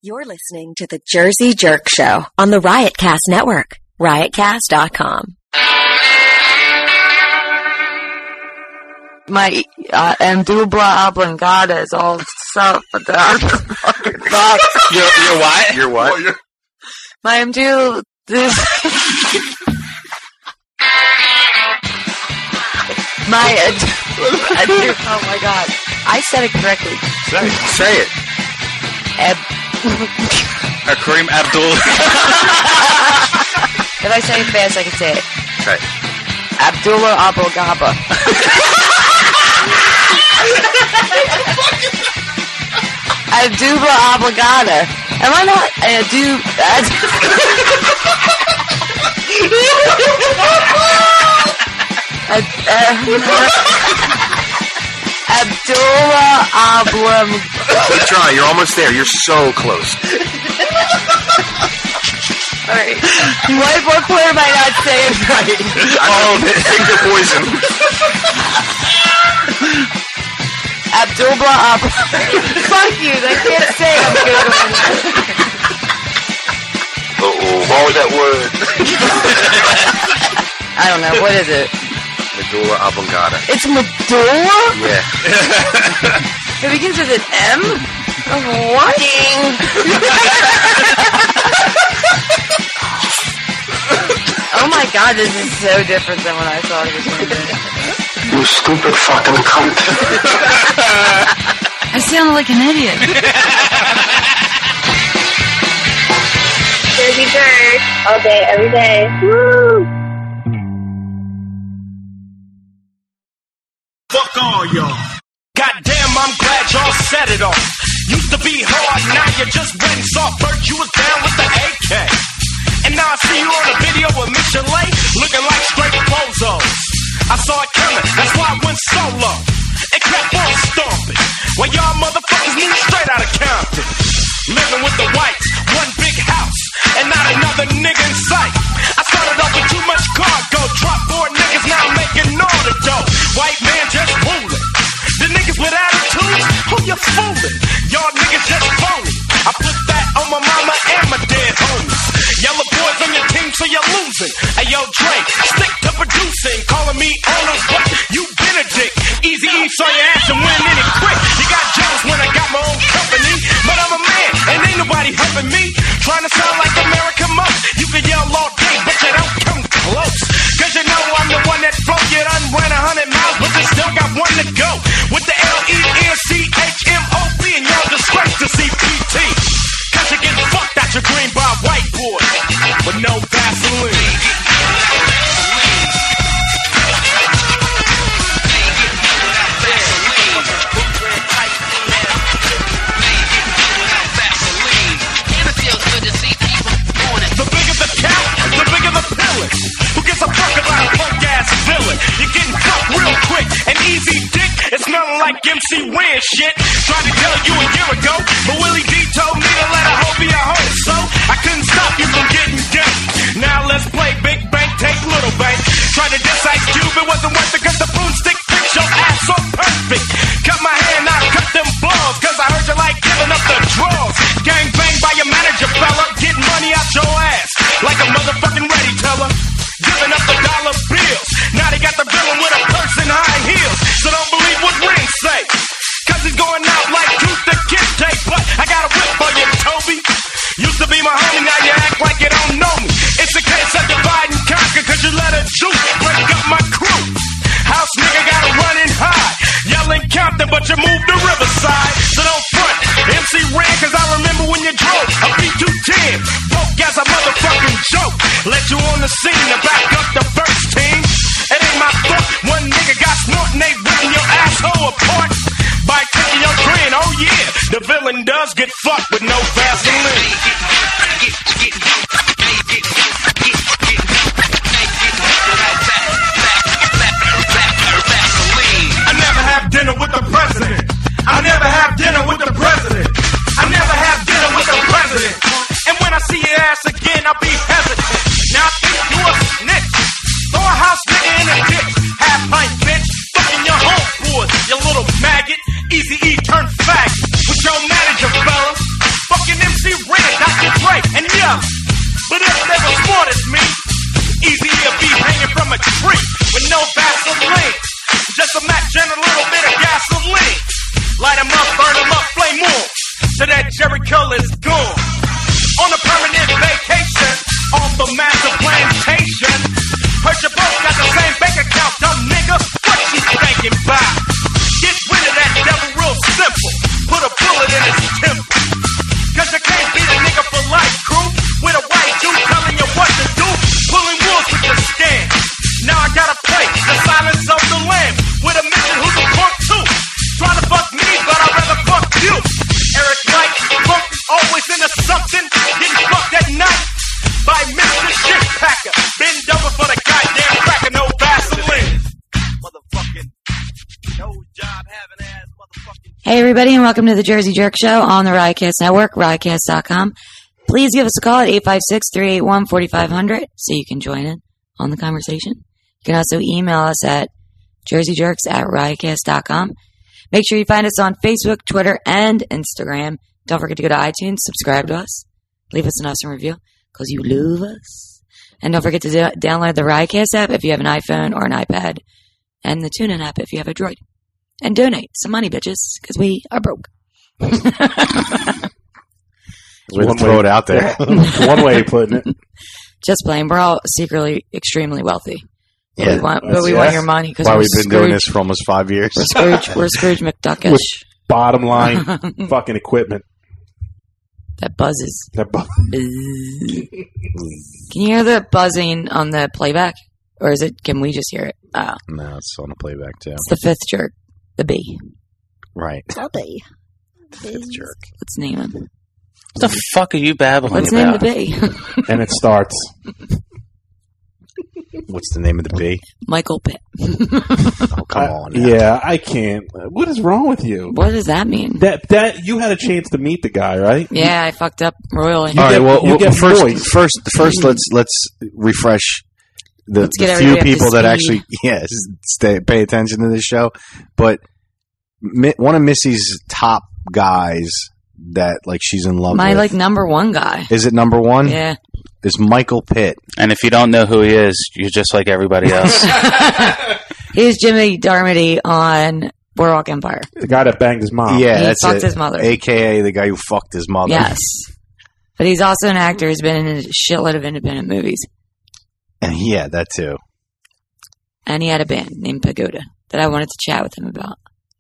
You're listening to the Jersey Jerk Show on the Riotcast Network, riotcast.com. My mandibula oblongata is all stuff. You're what? You're what? My mandibula. Oh my god! I said it correctly. Say it. Kareem Abdul. If I say it fast, I can say it. Right. Abdullah Abogaba. Abdullah Oblongata. Am I not? Abdullah Oblongata. Keep trying. You're almost there. You're so close. Alright. What point am I not saying right? Take the poison. Abdullah Fuck you, I can't say I'm good on that. What was that word? I don't know, what is it? Medulla oblongata. It's medulla? Yeah. It begins with an M? What? Oh my god, this is so different than what I thought it was going to be. You stupid fucking cunt. I sound like an idiot. Jersey Jerk. All day, every day. Woo! Fuck all y'all. Goddamn, I'm glad y'all set it off. Used to be hard, now you just went soft. First you was down with the AK. And now I see you on a video with Michelet, looking like straight bozos. I saw it coming, that's why I went solo. It kept on stomping, while y'all motherfuckers moved straight out of Compton. Living with the whites, one big house, and not another nigga in sight. I started off with too much cargo, dropped 4 niggas, now I'm making all the dough. White man just fooling. The niggas with attitudes, who you fooling? Y'all niggas just phony. I put that on my mama and my dead homies. Yellow boys on your team, so you're losing. Hey, yo, Dre, stick to producing. Calling me Arnold, but you Benedict. Easy E saw your ass and went in it quick. You got jealous when I got my own company. But I'm a man, and ain't nobody helping me. Trying to sound like American most. You can yell all day, but you don't come close. Cause you know I'm the one that broke you. Done ran 100 miles, but you still got one to go. With the LENCHMOB, and y'all disgrace to CPT. Cause you get fucked out your green by white boys with no Vaseline. The bigger the count, the bigger the pillage. Who gives a fuck about a punk ass villain? You're getting fucked real quick and easy dick. It's smelling like MC Ren shit. Tried to tell you a year ago, but Willie D told me to let a hoe be a hoe, so I couldn't stop you from getting gay. Now let's play Big Bang, take Little Bang. Tried to diss Ice Cube, it wasn't worth it cause the broomstick fixed your ass so perfect. Cut my hair, now cut them balls, cause I heard you like giving up the draws. Gang bang by your manager, fella, getting money out your ass like a motherfucking ready teller. Giving up the dollar bills, now they got the villain with a purse and high heels. So don't believe what Ren say, cause he's going out like Tooth the Kid Tape. But I got a whip for you, Toby. Used to be my homie, now you act like you don't know me. It's a case of divide and conquer, cause you let a juice break up my crew. House nigga gotta run and hide, yelling Compton, but you moved to Riverside. So don't front, MC Ren, cause I remember when you drove a B210, broke as a motherfucking joke. Let you on the scene to back up the first team. It ain't my fault, one nigga got snorting, they ripping your asshole apart by taking your grin. Oh yeah, the villain does get fucked with no Vaseline. I never have dinner with the president. I never have dinner with the president. I never have dinner with the president. And when I see your ass again, I'll be hesitant. Now I think you a snitch. Throw a house nigga in a ditch. Half pint bitch. Fucking your homeboys, you little maggot. Easy E turn faggot. With your manager, fella. Fucking MC But if they were smart as me, easy to be hanging from a tree with no Vaseline. Just a match and a little bit of gasoline. Light 'em up, burn 'em up, flame on. So that Jericho is gone. On a permanent vacation, off the massive plantation. Heard you both got the same bank account, dumb nigga. What you thinking about? Get rid of that devil real simple. Put a bullet in his temple. Cause you can't beat a nigga for life, crew. With a white dude telling you what to do. Pulling wolves with the scam. Now I gotta play the silence of the lamb. With a mission who's a punk too. Trying to fuck me, but I'd rather fuck you. Eric Knight, funk is always into something. Getting fucked at night by Mr. Shit Packer. Bend over for the goddamn cracker, no Vaseline. Motherfucking no job having ass motherfucking. Hey, everybody, and welcome to the Jersey Jerk Show on the Riotcast Network, riotcast.com. Please give us a call at 856-381-4500 so you can join in on the conversation. You can also email us at jerseyjerks@riotcast.com. Make sure you find us on Facebook, Twitter, and Instagram. Don't forget to go to iTunes, subscribe to us, leave us an awesome review because you love us. And don't forget to download the Riotcast app if you have an iPhone or an iPad, and the TuneIn app if you have a Droid. And donate some money, bitches, because we are broke. Way to throw it out there. One way of putting it. Just playing. We're all secretly extremely wealthy. But Yeah, we want your money because Why we're we've been Scrooge. doing this for almost 5 years. We're Scrooge McDuckish. With bottom line fucking equipment. That buzzes. That Buzz. Can you hear the buzzing on the playback? Or is it, can we just hear it? Oh. No, it's on the playback too. It's the fifth jerk. The B. Right. The B. Fifth jerk. Let's name him. What the fuck are you babbling Let's name about? the B. And it starts. What's the name of the B? Michael Pitt. Oh, come on. Now. Yeah, I can't. What is wrong with you? What does that mean? That you had a chance to meet the guy, right? Yeah, I fucked up royally. All right. you get First, let's refresh the get few everybody up to people that speed. actually pay attention to this show. But one of Missy's top guys that like she's in love My with. like number one guy. Is it number one? Yeah. Is Michael Pitt. And if you don't know who he is, you're just like everybody else. He's Jimmy Darmody on Boardwalk Empire. The guy that banged his mom. Yeah, He that's fucked it. his mother. AKA the guy who fucked his mother. Yes. But he's also an actor. He's been in a shitload of independent movies. And yeah, that too. And he had a band named Pagoda that I wanted to chat with him about.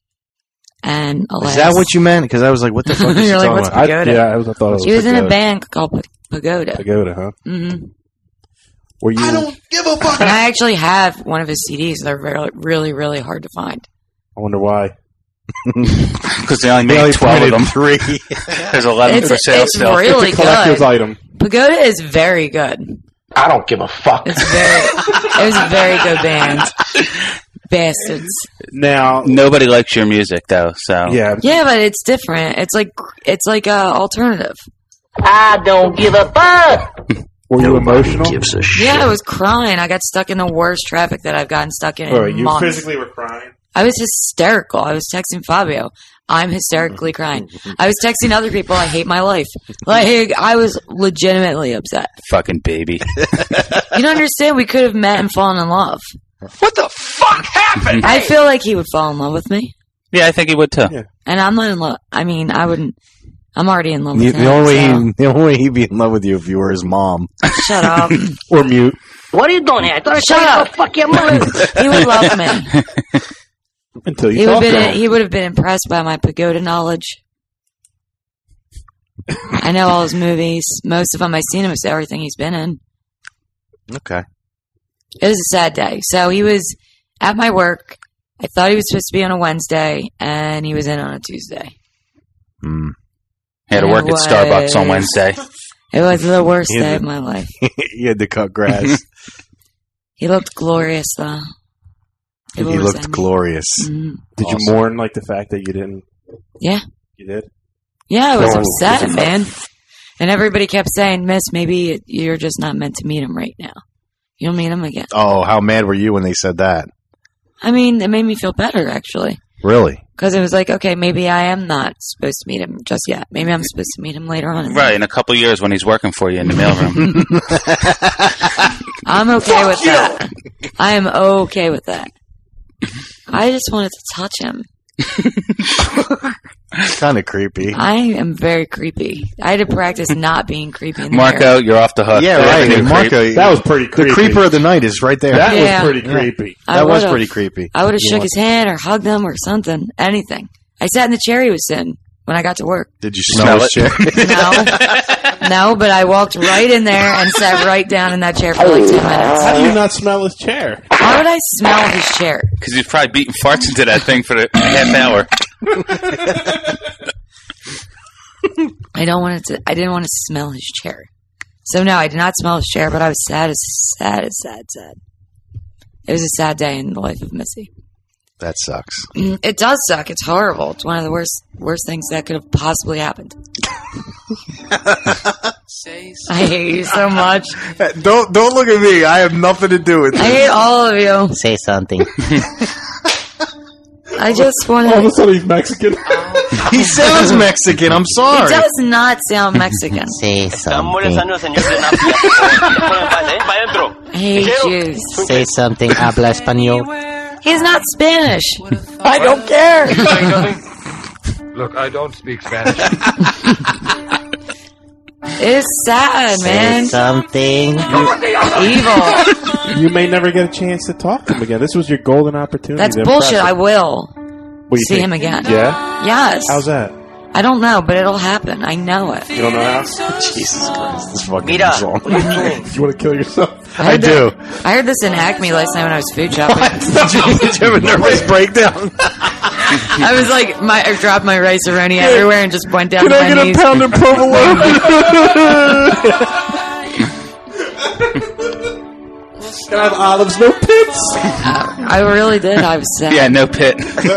And alas, Is that what you meant? Because I was like, what the fuck is she You're like, talking what's about? Pagoda? I thought it was He was in a Pagoda. band called Pagoda. Pagoda, huh? Mm-hmm. Were you? I don't give a fuck. And I actually have one of his CDs. They're really, really, really hard to find. I wonder why. Because they only made 12 of them. 3. There's 11 for sale it's still. really It's a collector's good. item. Pagoda is very good. I don't give a fuck. It was a very good band. Bastards. Now, Nobody likes your music, though, so. yeah, Yeah, but it's different. It's like alternative. I don't give a fuck. were you emotional? Gives a shit. Yeah, I was crying. I got stuck in the worst traffic that I've gotten stuck in All right, you months. physically were crying. I was hysterical. I was texting Fabio. I'm hysterically crying. I was texting other people. I hate my life. Like, I was legitimately upset. Fucking baby. You don't understand? We could have met and fallen in love. What the fuck happened? I feel like he would fall in love with me. Yeah, I think he would, too. Yeah. And I'm not in love. I mean, I wouldn't. I'm already in love with him. The only way he'd be in love with you if you were his mom. Shut up. Or mute. What are you doing here? I thought I Shut told you to up. go fuck your mother. He would love me. Until you He talk to him. he would have been impressed by my Pagoda knowledge. I know all his movies. Most of them I've seen him. It's everything he's been in. Okay. It was a sad day. So he was at my work. I thought he was supposed to be on a Wednesday, and he was in on a Tuesday. Hmm. He had to work at Starbucks on Wednesday. It was the worst He day had of my life. You had to cut grass. He looked glorious, though. He looked glorious. Mm-hmm. Did you mourn like the fact that you didn't? Yeah. You did. Yeah, I was No, upset, was it- man. And everybody kept saying, Miss, maybe you're just not meant to meet him right now. You'll meet him again. Oh, how mad were you when they said that? I mean, it made me feel better, actually. Really? Because it was like, okay, maybe I am not supposed to meet him just yet. Maybe I'm supposed to meet him later on. Right, in a couple years when he's working for you in the mailroom. I'm okay with that. I am okay with that. I just wanted to touch him. Kind of creepy. I am very creepy. I had to practice not being creepy in the Marco, mirror. you're off the hook. Yeah, There's a right. new Marco, creep. That was pretty creepy. the creeper of the night is right there. That Yeah. was pretty creepy. That was would've- pretty creepy. I would have You shook want- his hand or hugged him or something. Anything. I sat in the chair he was sitting when I got to work. Did you smell his chair? No, but I walked right in there and sat right down in that chair for like 10 minutes. How do you not smell his chair? Why would I smell his chair? Because he's probably beating farts into that thing for the half hour. I didn't want to smell his chair. So no, I did not smell his chair, but I was sad. It was a sad day in the life of Missy. That sucks. It does suck. It's horrible. It's one of the worst things that could have possibly happened. I hate you so much. Don't look at me. I have nothing to do with I hate all of you. Say something. I just want All of a to. sudden he's Mexican. He sounds Mexican. I'm It sorry. does not sound Mexican. Say something. I hate you. Say something. Habla español. He's not Spanish. I don't care. Look, I don't speak Spanish. It's sad, Say man. something. Evil. You may never get a chance to talk to him again. This was your golden opportunity. That's to bullshit. impress I him. will What do you see think? him again. Yeah? Yes. How's that? I don't know, but it'll happen. I know it. You don't know how? Jesus Christ. This fucking Mira. song. You want to kill yourself? I do. I heard this in Acme last night when I was food shopping. Did you have a nervous breakdown? I was like, I dropped my rice-a-roni everywhere and just went down to my knees. pound of provolone? Can I have olives, no pits? I really did. I was sad. Yeah, no pit.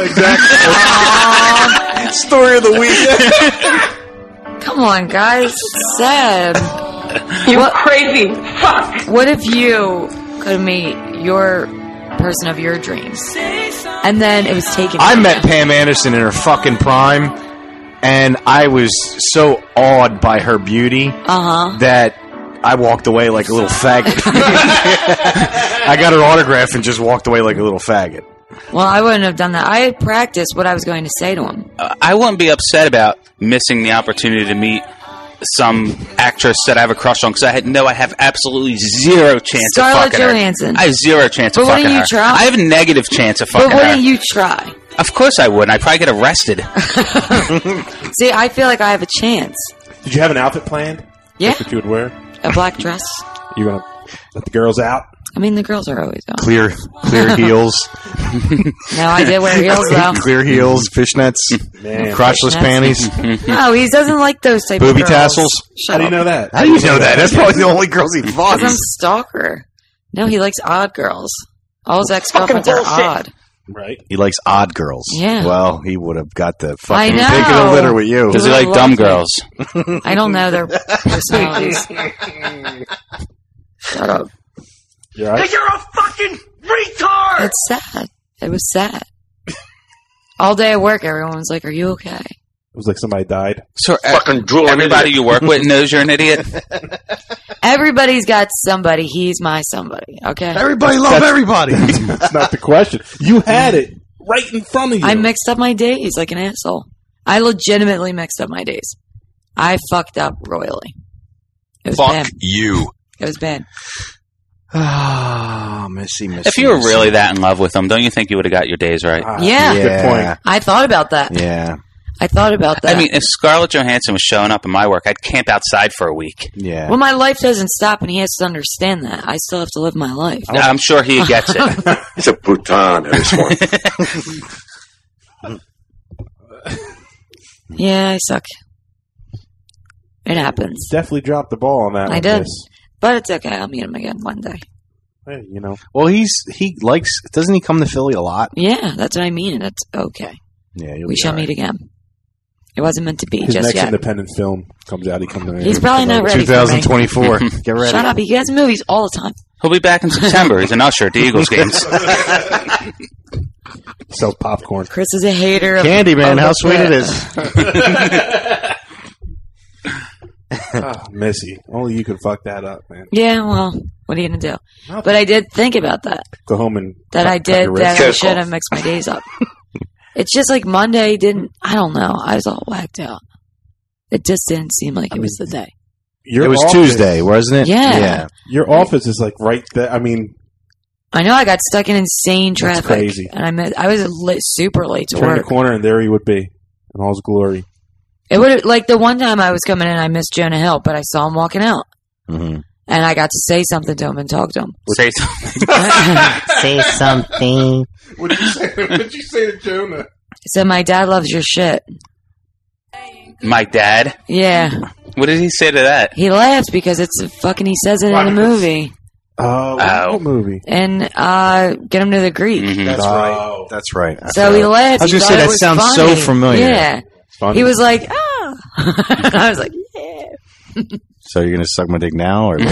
Story of the week. Come on, guys. It's sad. You crazy fuck. What if you could meet your person of your dreams and then it was taken? I from met you? Pam Anderson in her fucking prime, and I was so awed by her beauty that I walked away like a little faggot. I got her autograph and just walked away like a little faggot. Well, I wouldn't have done that. I had practiced what I was going to say to him. I wouldn't be upset about missing the opportunity to meet some actress that I have a crush on because I have absolutely zero chance Scarlett of fucking Johansson. her. I have zero chance But of fucking wouldn't you her. try? I have a negative chance of fucking But wouldn't her. you try? Of course I would. I'd probably get arrested. See, I feel like I have a chance. Did you have an outfit planned? Yeah, That's what you would wear? a black dress. You going to let the girls out? I mean, the girls are always out. Clear heels. No, I did wear heels though. Clear heels, fishnets, Man. crotchless Fishnets. panties, No, he doesn't like those type booby of girls. tassels. Shut How do you up. know that? How do you know that? That's probably the only girls he Because I'm fucks. stalker. No, he likes odd girls. All his ex-girlfriends are odd. Right. He likes odd girls. Yeah. Well, he would have got the I fucking know. pick of the litter with you. Does he like Love dumb me. girls? I don't know their personalities. Shut up. You all right? You're a fucking retard! It's sad. It was sad. All day at work, everyone was like, "Are you okay?" It was like somebody died. So Fucking drooling everybody you work with knows you're an idiot. Everybody's got somebody. He's my somebody. Okay. Everybody love everybody. That's not the question. You had it right in front of you. I mixed up my days like an asshole. I legitimately mixed up my days. I fucked up royally. It was bad. you. It was bad. Oh, Missy. If you were really that in love with him, don't you think you would have got your days right? Yeah. Good point. I thought about that. Yeah. I thought about that. I mean, if Scarlett Johansson was showing up in my work, I'd camp outside for a week. Yeah. well, my life doesn't stop, and he has to understand that. I still have to live my life. I'm sure he gets it. It's a putan, this one. Yeah, I suck. It happens. Definitely dropped the ball on that I one. did. Miss. But it's okay. I'll meet him again one day. Hey, you know. Well, he likes. Doesn't he come to Philly a lot? Yeah, that's what I mean. It's okay. Yeah. you'll We be shall all right. meet again. It wasn't meant to be His just next yet. independent film comes out. He comes in. He's probably not ready. 2024. Get ready. Shut up. He gets movies all the time. He'll be back in September. He's an usher at the Eagles games. Sells popcorn. Chris is a hater. Candyman, how sweet it is. Missy. Only you can fuck that up, man. Yeah, well, what are you going to do? Nothing. But I did think about that. Go home and That I should have mixed my days up. It's just like Monday I don't know. I was all whacked out. It just didn't seem like it was the day. It was Tuesday, wasn't it? Yeah. Your office is like right there. I mean, I know I got stuck in insane traffic. That's crazy. And I was super late to turn work. the corner and there he would be in all his glory. It would like the one time I was coming in, I missed Jonah Hill, but I saw him walking out. Mm-hmm. And I got to say something to him and talk to him. Say something. Say something. What did you say? What did you say to Jonah? He said, "My dad loves your shit." My dad? Yeah. What did he say to that? He laughed because it's fucking. He says it in a movie. What movie? And Get Him to the Greek. Mm-hmm. That's right. That's right. So he laughed. I was He going to say, thought it that was sounds funny. so familiar. Yeah. Funny. He was like, "Ah." I was like, "Yeah." So you're going to suck my dick now? Or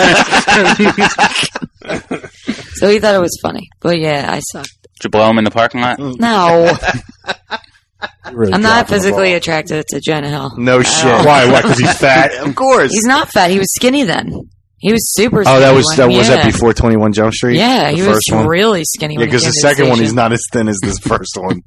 So he thought it was funny. But yeah, I sucked. Did you blow him in the parking lot? No. Really I'm not dropping the physically ball. attracted to Jonah Hill. No shit. Why? What? Because he's fat? Of course. He's not fat. He was skinny then. He was super skinny. Oh, that was when- that before 21 Jump Street? Yeah, The he was first one? really skinny. Yeah, when he because the came to second one, station. he's not as thin as this first one.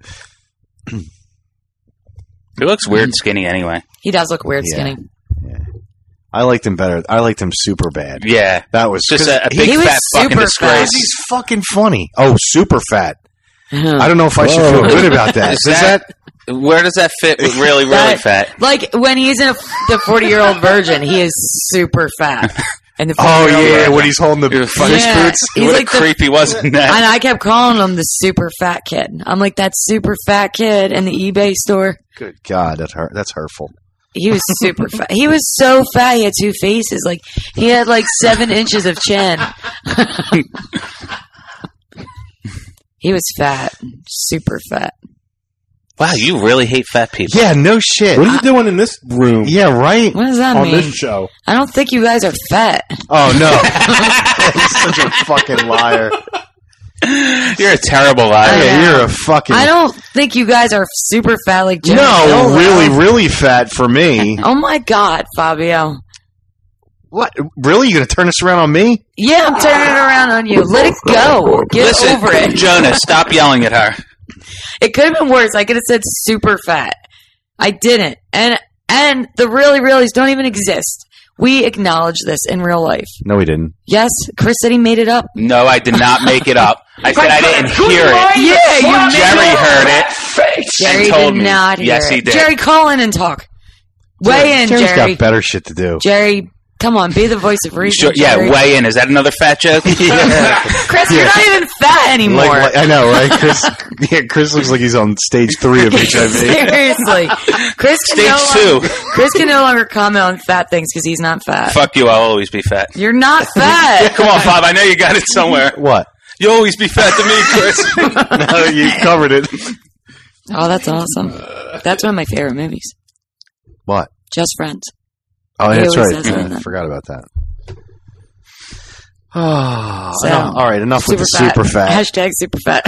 He looks weird skinny anyway. He does look weird Yeah. skinny. I liked him better. I liked him super bad. Yeah. That was Just a He big was fat fucking super disgrace. fat. He's fucking funny. Oh, super fat. Uh-huh. I don't know if I should feel good about that. Is that, where does that fit with really, really That- fat? Like when he's in the 40-year-old virgin, he is super fat. And the Oh, 40-year-old yeah, virgin. when he's holding the fish Yeah. boots. He's What like a creep he was in And that. I kept calling him the super fat kid. I'm like, that super fat kid in the eBay store. Good God, that's hurtful. He was super fat. He was so fat. He had two faces. Like he had like 7 inches of chin. He was fat, super fat. Wow, you really hate fat people. Yeah, no shit. What are you doing in this room Yeah, right? What does that on mean? this show? I don't think you guys are fat. Oh, no. He's such a fucking liar. You're a terrible liar. I Yeah, know. you're a fucking... I don't think you guys are super fat like Jonah Hill, No, though. really, really fat for me. Oh my God, Fabio. What? Really? You going to turn this around on me? Yeah, I'm turning it around on you. Let it go. Get Listen, over it. Jonah, stop yelling at her. It could have been worse. I could have said super fat. I didn't. And the really reallys don't even exist. We acknowledge this in real life. No, we didn't. Yes, Chris said he made it up. No, I did not make it up. I said I didn't hear it. Yeah, you made Jerry it up. heard it. Jerry and told did me. not hear Yes, it. he did. Jerry, call in and talk. Weigh in, Jerry's Jerry. got better shit to do. Jerry, come on, be the voice of reason. Sure, yeah, Jerry. weigh in. Is that another fat joke? Chris, you're not even fat anymore. Like, I know, right? Chris looks like he's on stage 3 of HIV. Seriously. Chris Stage 2. Chris can no longer comment on fat things because he's not fat. Fuck you, I'll always be fat. You're not fat. Come on, Bob, I know you got it somewhere. What? You always be fat to me, Chris. No, you covered it. Oh, that's awesome. That's one of my favorite movies. What? Just Friends. Oh, He yeah, that's always right. says that. Yeah, I forgot about that. Oh, So, all right. Enough with the fat. super fat. Hashtag super fat.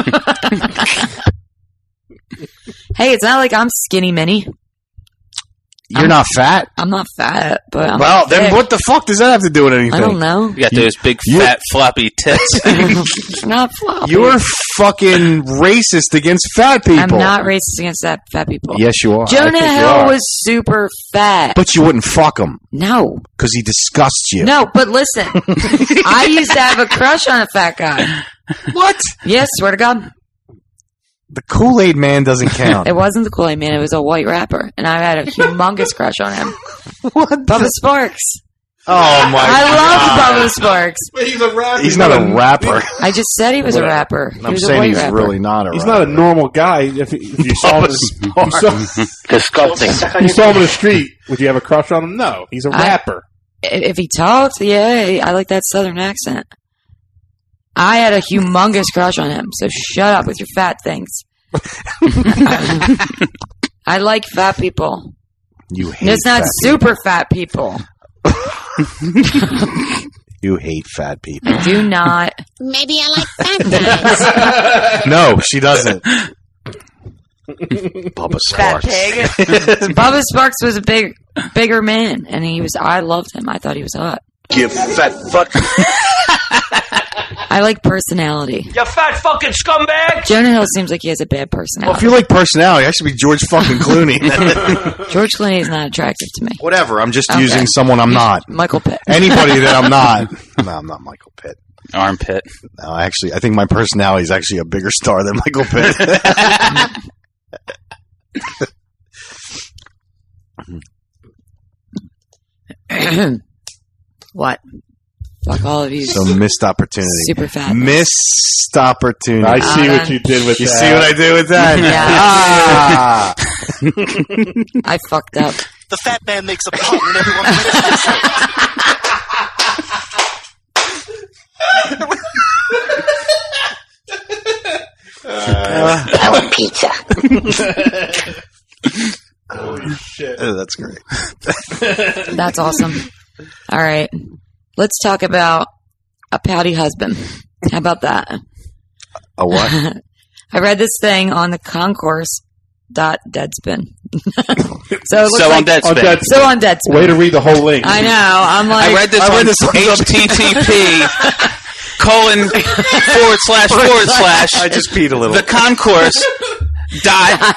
Hey, it's not like I'm skinny mini. You're not fat? I'm not fat, but I'm Well, then thick. what the fuck does that have to do with anything? I don't know. You got those big, fat, floppy tits. It's not floppy. You're fucking racist against fat people. I'm not racist against fat people. Yes, you are. I Jonah think you Hill are. was super fat. But you wouldn't fuck him No. because he disgusts you. No, but listen. I used to have a crush on a fat guy. What? Yes, swear to God. The Kool-Aid man doesn't count. It wasn't the Kool-Aid Man. It was a white rapper. And I had a humongous crush on him. What? Bubba Sparks. Oh, my I love Bubba Sparks. He's a rapper. He's not a rapper. I just said he was a rapper. He I'm was a saying white he's rapper. really not a He's rapper. not a normal guy. If you saw him, Disgusting. you saw him in the street, would you have a crush on him? No, he's a rapper. If he talked, yeah, I like that southern accent. I had a humongous crush on him, so shut up with your fat things. I like fat people. You hate And it's not fat super fat people. You hate fat people. I do not. Maybe I like fat guys. No, she doesn't. Bubba Fat Sparks. pig. Bubba Sparks was a bigger man, and I loved him. I thought he was hot. You fat fuck. I like personality. You fat fucking scumbag. Jonah Hill seems like he has a bad Well, personality. if you like personality, I should be George fucking Clooney. George Clooney is not attractive to me. Whatever. I'm just Okay. using someone I'm not. Michael Pitt. Anybody that I'm not. No, I'm not Michael Pitt. Armpit. No, actually, I think my personality is actually a bigger star than Michael Pitt. What? Fuck all of you. So missed opportunity. Super fat. Missed opportunity. I see what you did with You that. see what I did with that? Yeah. I fucked up. The fat man makes a pun and everyone I want pizza. Holy shit. Oh, that's great. That's awesome. All right. Let's talk about a pouty husband. How about that? A what? I read this thing on the concourse.deadspin. So it looks So like, on Deadspin. on Deadspin. Way to read the whole link. I know. I'm like, I read this on HTTP ://. I just peed a little. The concourse dot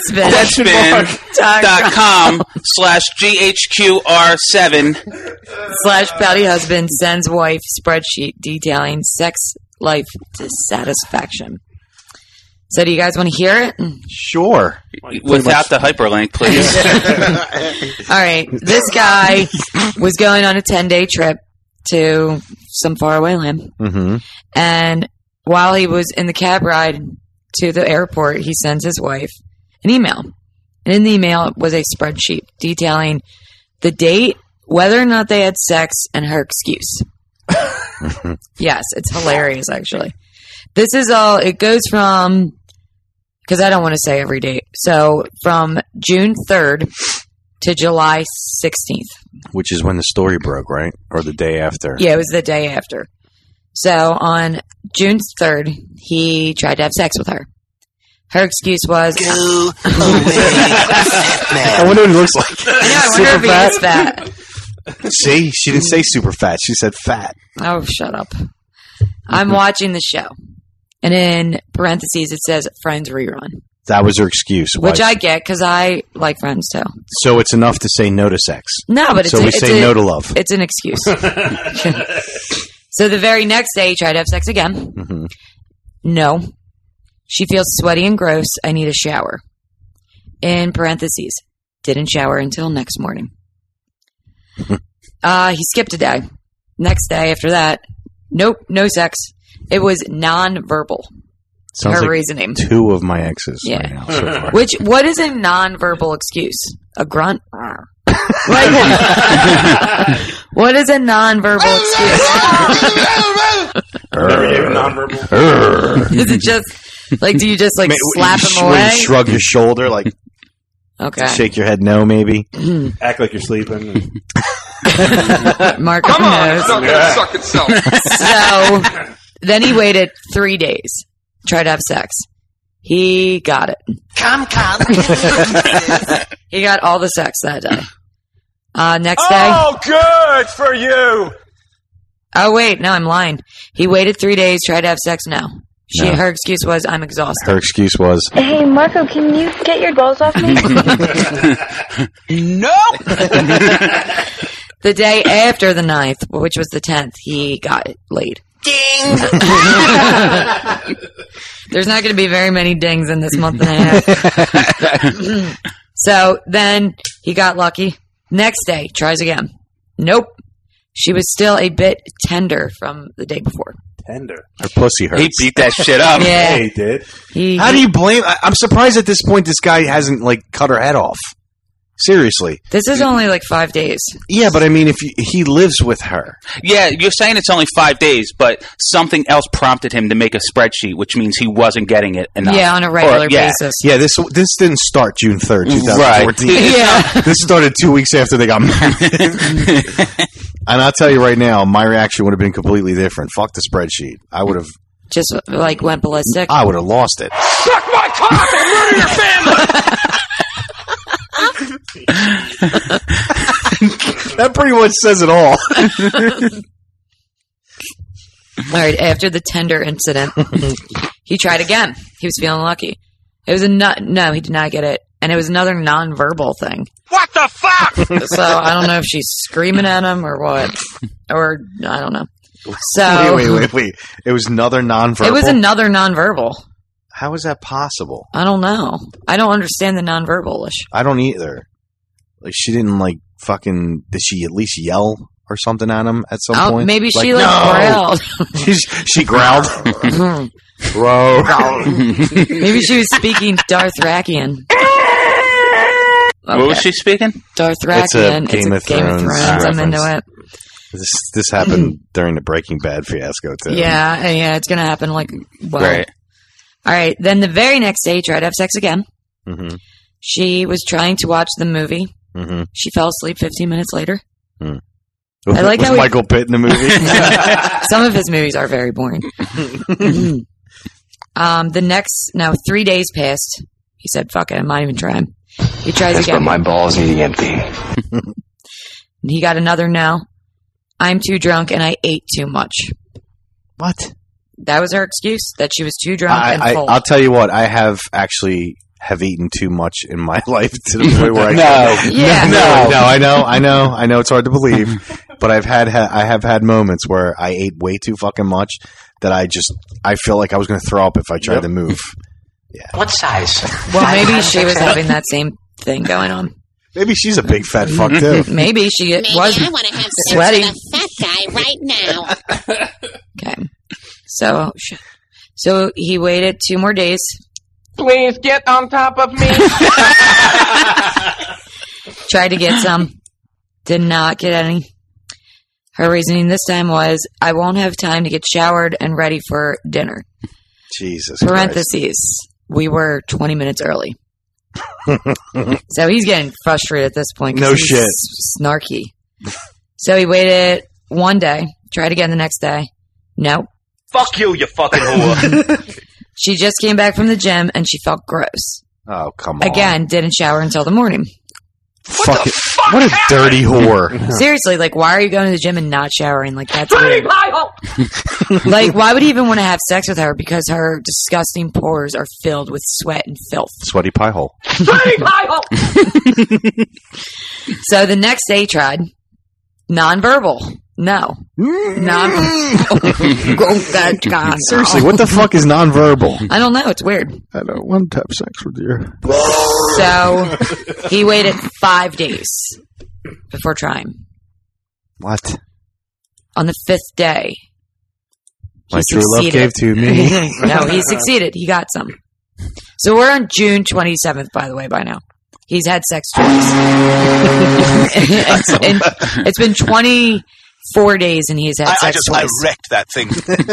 Deadspin.com/GHQR7 / pouty husband sends wife spreadsheet detailing sex life dissatisfaction. So do you guys want to hear it? Sure. without the hyperlink, please. All right. This guy was going on a 10-day trip to some faraway land. Mm-hmm. And while he was in the cab ride to the airport, he sends his wife an email. And in the email was a spreadsheet detailing the date, whether or not they had sex, and her excuse. Yes, it's hilarious, actually. This is all, it goes from, because I don't want to say every date. So from June 3rd to July 16th. Which is when the story broke, right? Or the day after? Yeah, it was the day after. So on June 3rd, he tried to have sex with her. Her excuse was... Go away, I wonder what he looks like. I know, I wonder if he is fat. See? She didn't say super fat. She said fat. Oh, shut up. I'm watching the show. And in parentheses, it says Friends rerun. That was her excuse. Which Why? I get, because I like Friends, too. So it's enough to say no to sex. No, but So we say no to love. It's an excuse. So the very next day, he tried to have sex again. Mm-hmm. No. She feels sweaty and gross. I need a shower. In parentheses, didn't shower until next morning. He skipped a day. Next day after that, nope, no sex. It was non-verbal. Sounds her like reasoning. two of my exes Yeah. right now so far. What is a non-verbal excuse? A grunt? What is a non-verbal excuse? Never gave nonverbal. Is it just like, do you just like slap you him away? Shrug your shoulder, like Okay. shake your head no, maybe. Act like you're sleeping. Mark Come on, knows. it's not gonna suck itself. So then he waited 3 days, tried to have sex. He got it. Come. He got all the sex that day. Next day. Oh, good for you. Oh wait, no, I'm lying. He waited 3 days, tried to have sex. No. No. Her excuse was, I'm exhausted. Her excuse was, Hey, Marco, can you get your balls off me? Nope. The day after the 9th, which was the 10th, he got it laid. Ding. There's not going to be very many dings in this month and a half. So then he got lucky. Next day, tries again. Nope. She was still a bit tender from the day before. Tender. her pussy hurts. He beat that shit up. Yeah. Yeah, he did. How do you blame? I'm surprised at this point this guy hasn't like cut her head off. Seriously. This is only like 5 days. Yeah, but I mean, if he lives with her, Yeah, you're saying it's only 5 days, but something else prompted him to make a spreadsheet, which means he wasn't getting it enough. Yeah, on a regular yeah. basis. yeah, this didn't start June 3rd, 2014. Yeah. This started 2 weeks after they got married. And I'll tell you right now, my reaction would have been completely different. Fuck the spreadsheet. I would have just like went ballistic. I would have lost it. Suck my cock and murder your family! That pretty much says it all. All right, after the Tinder incident, he tried again. He was feeling lucky. It was no, he did not get it. And it was another nonverbal thing. What the fuck? So I don't know if she's screaming at him or what. Or I don't know. So Wait. It was another nonverbal? It was another nonverbal. How is that possible? I don't know. I don't understand the nonverbalish. I don't either. Like, she didn't, like, fucking... Did she at least yell or something at him at some point? Maybe she, no! growled. She growled? Bro. Maybe she was speaking Darthrakian. Okay. What was she speaking? Darthrakian. It's a Game of Thrones. I'm into it. This happened during the Breaking Bad fiasco, too. Yeah, it's going to happen, Great. All right, then the very next day, he tried to have sex again. Mm-hmm. She was trying to watch the movie. Mm-hmm. She fell asleep 15 minutes later. Mm. I like was how Michael Pitt in the movie? Some of his movies are very boring. 3 days passed. He said, fuck it, I'm not even trying. He tries again. But my balls need empty. He got another no. I'm too drunk and I ate too much. What? That was her excuse, that she was too drunk and full. I'll tell you what, I have eaten too much in my life to the point where I know it's hard to believe, but I have had moments where I ate way too fucking much that I feel like I was going to throw up if I tried to move. Yeah. What size? Well, maybe she was having that same thing going on. Maybe she's a big fat fuck too. Maybe she was I want to have sweaty. sex with a fat guy right now. Okay. So he waited 2 more days. Please get on top of me. Tried to get some. Did not get any. Her reasoning this time was, I won't have time to get showered and ready for dinner. Jesus Parentheses. Christ. We were 20 minutes early. So he's getting frustrated at this point. No shit. Snarky. So he waited 1 day. Tried again the next day. Nope. Fuck you fucking whore. She just came back from the gym and she felt gross. Oh, come on. Again, didn't shower until the morning. What a dirty whore. Seriously, why are you going to the gym and not showering? That's weird. Why would he even want to have sex with her? Because her disgusting pores are filled with sweat and filth. Sweaty pie hole. So the next day he tried. Nonverbal. No. Nonverbal. Seriously, what the fuck is nonverbal? I don't know. It's weird. I don't want to have sex with you. So he waited 5 days before trying. What? On the 5th day, my true love gave to me. No, he succeeded. He got some. So we're on June 27th, by the way, by now. He's had sex twice. It's been 24 days and he's had sex twice. I wrecked that thing.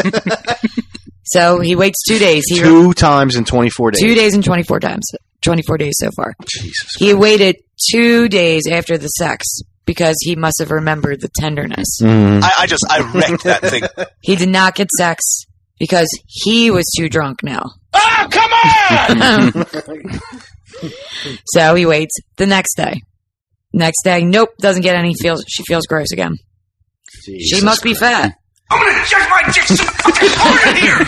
So he waits 2 days. 2 times in 24 days. 2 days and 24 times. 24 days so far. Jesus He waited 2 days after the sex because he must have remembered the tenderness. Mm. I wrecked that thing. He did not get sex because he was too drunk now. Oh, come on! So he waits the next day. Next day, nope, doesn't get any. She feels gross again. Jesus she must be fat. I'm gonna judge my dick so fucking hard in here!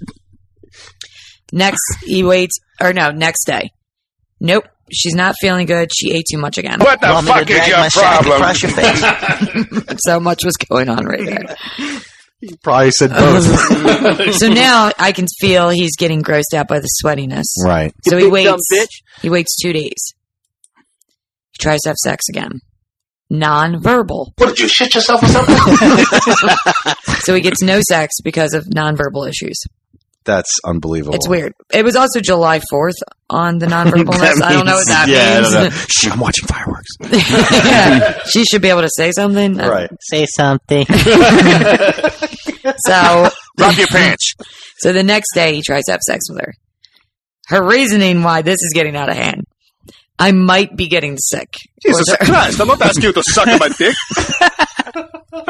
Next day. Nope, she's not feeling good. She ate too much again. What the fuck is your problem? Across your face. So much was going on right there. He probably said both. So now I can feel he's getting grossed out by the sweatiness. Right. So he waits 2 days. He tries to have sex again. Non-verbal. What, did you shit yourself or something? So he gets no sex because of non-verbal issues. That's unbelievable. It's weird. It was also July 4th on the non-verbalness. I don't know what that means. I don't know. Shh, I'm watching fireworks. Yeah, she should be able to say something. Right. Say something. So Drop your pants. So the next day he tries to have sex with her. Her reasoning why this is getting out of hand. I might be getting sick. Jesus Christ, I'm not asking you to suck my dick.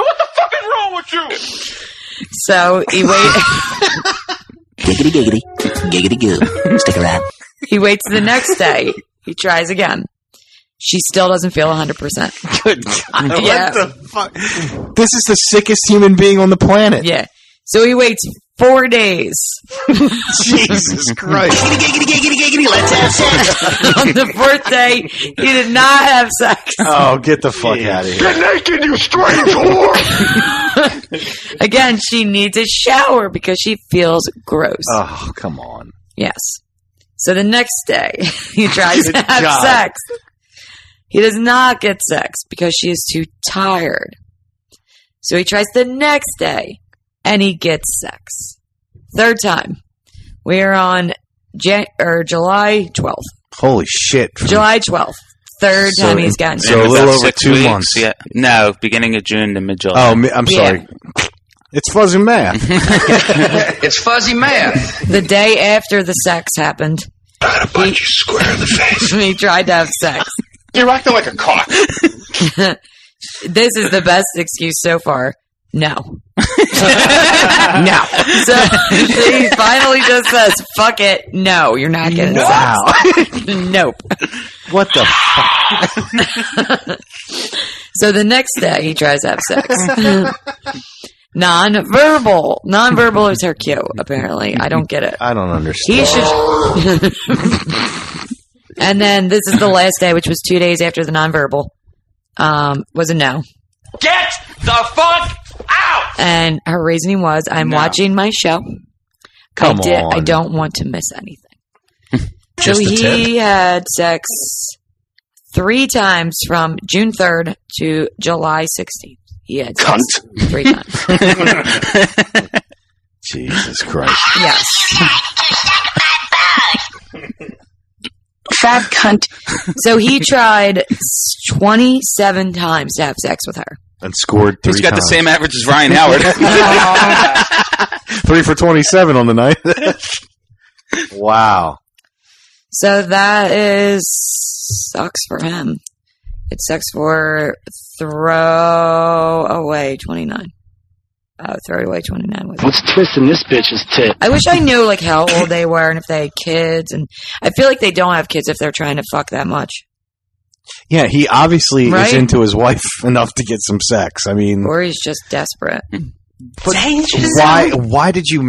So he Giggity, giggity. Giggity, goo. Stick around. He waits the next day. He tries again. She still doesn't feel 100%. Good God. Yeah. What the fuck? This is the sickest human being on the planet. Yeah. So he waits 4 days. Jesus Christ. Giggity, giggity, giggity. Let's have sex. On the 4th day, he did not have sex. Oh, get the fuck out of here. Get naked, you strange whore! Again, she needs a shower because she feels gross. Oh, come on. Yes. So the next day, he tries to have God. sex. He does not get sex because she is too tired. So he tries the next day, and he gets sex. 3rd time. We are on July 12th. Holy shit. July 12th. 3rd time he's gotten sex. So a little About over 6 2 weeks, months. Yeah. No, beginning of June to mid-July. Oh, I'm sorry. It's fuzzy math. It's fuzzy math. The day after the sex happened, I'd punch you square in the face. he tried to have sex. You're acting like a cock. This is the best excuse so far. No. No. So he finally just says, fuck it. No, you're not getting Wow. sex. Nope. What the fuck? So the next day he tries to have sex. Non-verbal. Non-verbal is her cue, apparently. I don't get it. I don't understand. He should. And then this is the last day, which was 2 days after the nonverbal. Was a no. Get the fuck out! And her reasoning was, I'm watching my show. Come on. I don't want to miss anything. Just so a tip. he had sex 3 times from June 3rd to July 16th. He had sex 3 times. Jesus Christ. Yes. Fat cunt. So he tried 27 times to have sex with her. And scored 3 He's got times. the same average as Ryan Howard. 3 for 27 on the night. Wow. So that sucks for him. It sucks for throw away 29. Throw away 29. What's twisting this bitch's tit? I wish I knew like how old they were and if they had kids. And I feel like they don't have kids if they're trying to fuck that much. Yeah, he obviously Right? is into his wife enough to get some sex. I mean, Or he's just desperate. why did you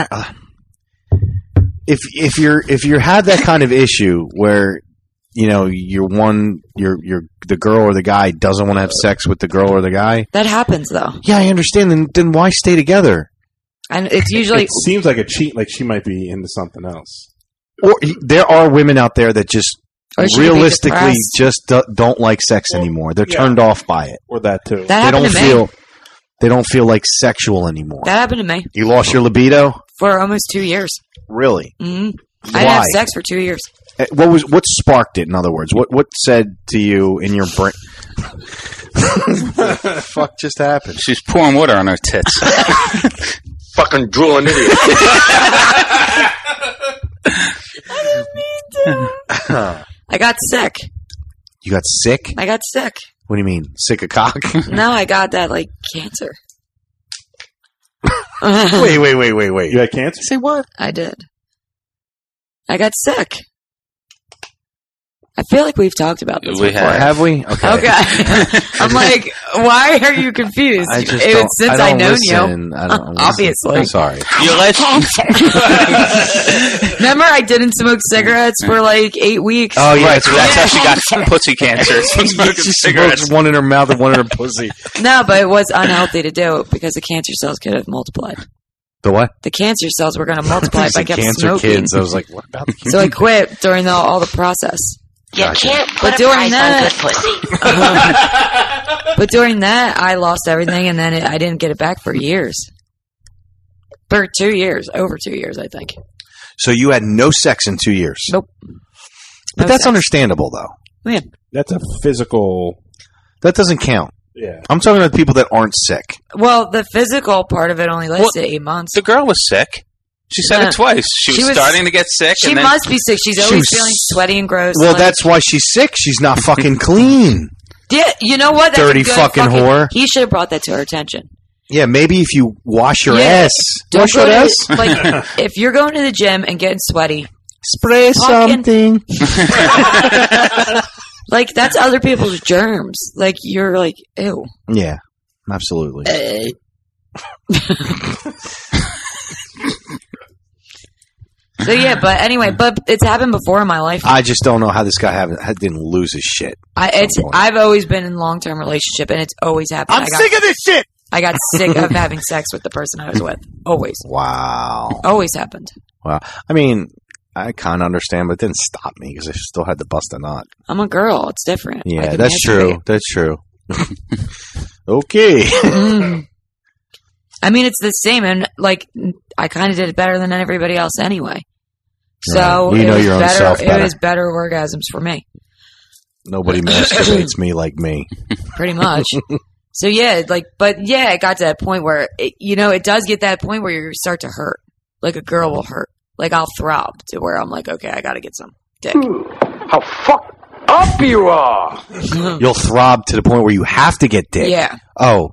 if you had that kind of issue where you know the girl or the guy doesn't want to have sex with the girl or the guy, That happens though. yeah, I understand. Then why stay together? And it's usually It seems like a cheat, like she might be into something else. Or there are women out there that just Or she could be realistically depressed. just don't like sex anymore. They're yeah. turned off by it. Or that too. that They happened don't to feel me. they don't feel like sexual anymore. That happened to me You lost your libido? for almost 2 years. Really? Hmm. I Why? didn't have sex for 2 years. What sparked it? In other words, what said to you in your brain? What the fuck just happened? She's pouring water on her tits. Fucking drooling idiot. I got sick. You got sick? I got sick. What do you mean? Sick of cock? No, I got that like cancer. Wait. You had cancer? Say what? I did. I got sick. I feel like we've talked about this We before. Have we? Okay. Okay. I'm like, why are you confused? I just It was don't, since I don't known listen. I don't listen. Obviously. I'm sorry. You let Remember, I didn't smoke cigarettes for like 8 weeks. Oh yeah, right, so that's how she got pussy cancer. From smoking She cigarettes. smokes one in her mouth and one in her pussy. No, but it was unhealthy to do because the cancer cells could have multiplied. The what? The cancer cells were going to multiply if I kept cancer smoking. kids. I was like, what about the kids? So I quit during all the process. You can't But put a doing price that- on good pussy. But during that, I lost everything, and then I didn't get it back for years. For 2 years. Over 2 years, I think. So you had no sex in 2 years. Nope. But No that's sex. understandable, though. Yeah. That's a physical. That doesn't count. Yeah. I'm talking about people that aren't sick. Well, the physical part of it only lasted 8 months. The girl was sick. She said Yeah. it twice. She was starting to get sick. She and then must be sick. She's She always was- feeling sweaty and gross. Well, like- that's why she's sick. She's not fucking clean. Yeah, you know what? That's Dirty a good fucking whore. He should have brought that to her attention. Yeah, maybe if you wash your Yeah. ass. Don't Wash go your to ass? the- like, if you're going to the gym and getting sweaty, Spray something. like, that's other people's germs. Like, you're like, ew. Yeah, absolutely. So, yeah, but anyway, but it's happened before in my life. I just don't know how this guy didn't lose his shit. I've always been in a long-term relationship, and it's always happened. I'm sick of this shit. I got sick of having sex with the person I was with. Always. Wow. Always happened. Well, I mean, I kind of understand, but it didn't stop me because I still had to bust a nut. I'm a girl. It's different. I Yeah, can that's masturbate. true. That's true. Okay. I mean, it's the same, and like I kind of did it better than everybody else anyway. So Right. You know your own self It better. was better orgasms for me, Nobody masturbates me like me. pretty much. So yeah, it got to that point where it does get that point where you start to hurt. Like a girl will hurt. Like I'll throb to where I'm like, okay, I got to get some dick. How fucked up you are! You'll throb to the point where you have to get dick. Yeah. Oh,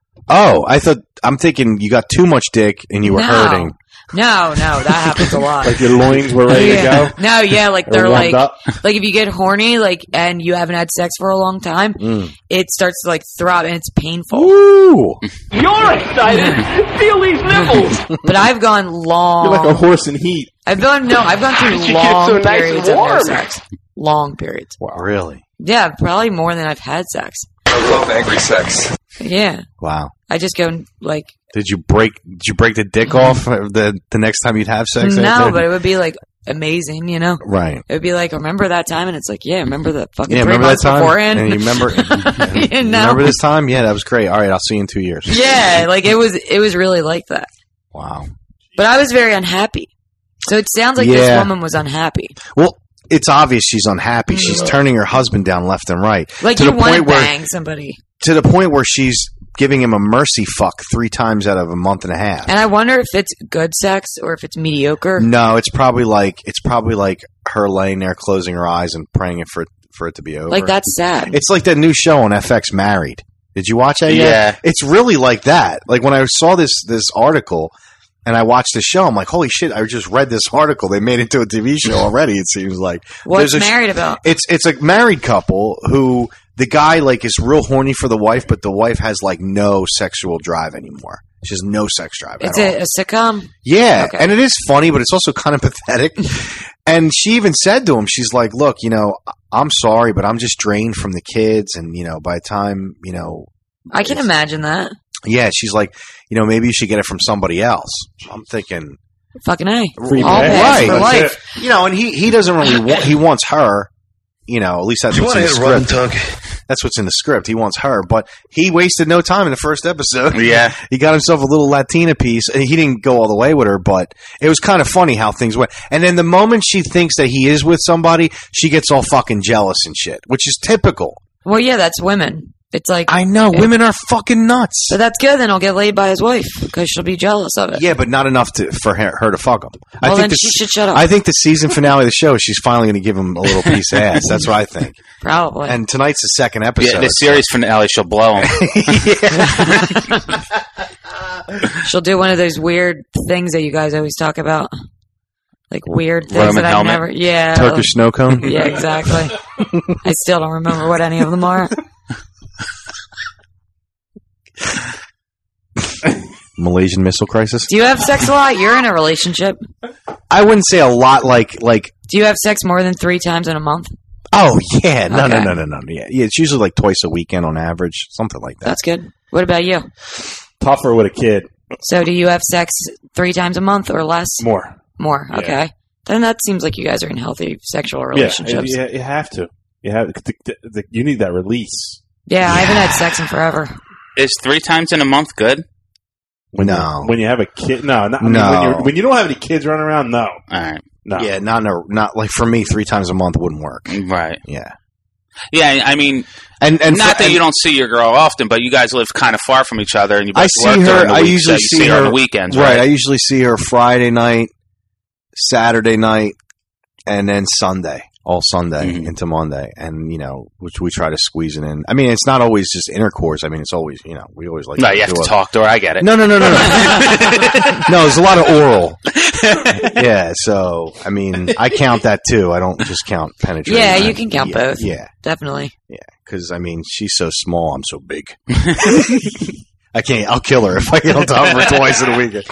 I'm thinking you got too much dick and you were hurting. No, that happens a lot. Like your loins were ready to go? No, yeah, like Or they're warmed like, up? like if you get horny, like, and you haven't had sex for a long time, it starts to like throb and it's painful. Ooh. You're excited! Feel these nipples! But I've gone long. You're like a horse in heat. I've gone through You get long so nice and periods of no warm. sex. Long periods. Wow. Really? Yeah, probably more than I've had sex. I love angry sex. Yeah, Wow. I just go like Did you break the dick off the next time you'd have sex? no, but it would be like amazing, you know. Right. It would be like, remember that time, and it's like, yeah, remember the fucking Yeah, 3 remember that months time? beforehand. And you remember? You know? Remember this time? Yeah, that was great. All right, I'll see you in 2 years. Yeah, like it was really like that. Wow. But I was very unhappy. So it sounds like this woman was unhappy. Well, it's obvious she's unhappy. She's turning her husband down left and right. Like to you the want to point where bang somebody. to the point where she's giving him a mercy fuck 3 times out of a month and a half. And I wonder if it's good sex or if it's mediocre. No, it's probably like her laying there closing her eyes and praying for it to be over. Like that's sad. It's like that new show on FX, Married. Did you watch that yet? Yeah. It's really like that. Like when I saw this article and I watched the show, I'm like, holy shit, I just read this article. They made it into a TV show already, it seems like. What's Married about? It's a married couple who the guy like is real horny for the wife, but the wife has like no sexual drive anymore. She has no sex drive It's at all. a sitcom? Yeah, Okay. and it is funny, but it's also kind of pathetic. And she even said to him, she's like, look, I'm sorry, but I'm just drained from the kids. And, by the time, I can imagine that. yeah, she's like, maybe you should get it from somebody else. I'm thinking, Fucking A. Free All man. pass Right. for That's life. and he doesn't really want, he wants her, at least that's what's in the script. Tug? That's what's in the script. He wants her, but he wasted no time in the first episode. Yeah. He got himself a little Latina piece. And he didn't go all the way with her, but it was kind of funny how things went. And then the moment she thinks that he is with somebody, she gets all fucking jealous and shit, which is typical. Well, yeah, that's women. It's like, I know. Women are fucking nuts. but that's good. Then he'll get laid by his wife because she'll be jealous of it. Yeah, but not enough for her to fuck him. Well, then she should shut up. I think the season finale of the show, she's finally going to give him a little piece of ass. That's what I think. Probably. And tonight's the second episode. Yeah, the series finale shall blow him. She'll do one of those weird things that you guys always talk about. Like weird things Roman that I've helmet? never. Yeah. Turkish snow cone? Yeah, exactly. I still don't remember what any of them are. Malaysian missile crisis? Do you have sex a lot? You're in a relationship. I wouldn't say a lot like Do you have sex more than 3 times in a month? oh yeah, no. Okay. Yeah, it's usually like twice a weekend on average, something like that. That's good. What about you? Tougher with a kid. So do you have sex 3 times a month or less? More. More. Yeah. Okay. Then that seems like you guys are in healthy sexual relationships. Yeah, you have to. You need that release. Yeah, I haven't had sex in forever. Is 3 times in a month good? No. When you have a kid, no. Not, No. when you don't have any kids running around, no. All right. No. Yeah, not like for me 3 times a month wouldn't work. Right. Yeah. Yeah, I mean, And not that you don't see your girl often, but you guys live kind of far from each other, and you both I see work her. during the I week, usually so you see her on the weekends, Right. I right? usually see her Friday night, Saturday night, and then Sunday. all Sunday into Monday, and which we try to squeeze it in. I mean, it's not always just intercourse. I mean, it's always we always like. No, you have to talk to her. I get it. No. No, there's a lot of oral. Yeah, so I mean, I count that too. I don't just count penetration. Yeah, you can count both. Yeah, definitely. Yeah, because I mean, she's so small, I'm so big. I can't. I'll kill her if I get on top of her twice in a weekend.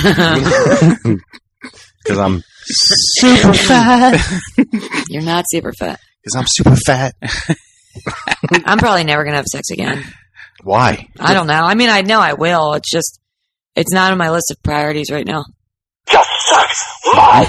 Because I'm super fat. You're not super fat. Because I'm super fat. I'm probably never going to have sex again. Why? I don't know. I mean, I know I will. It's just, it's not on my list of priorities right now. Just sucks my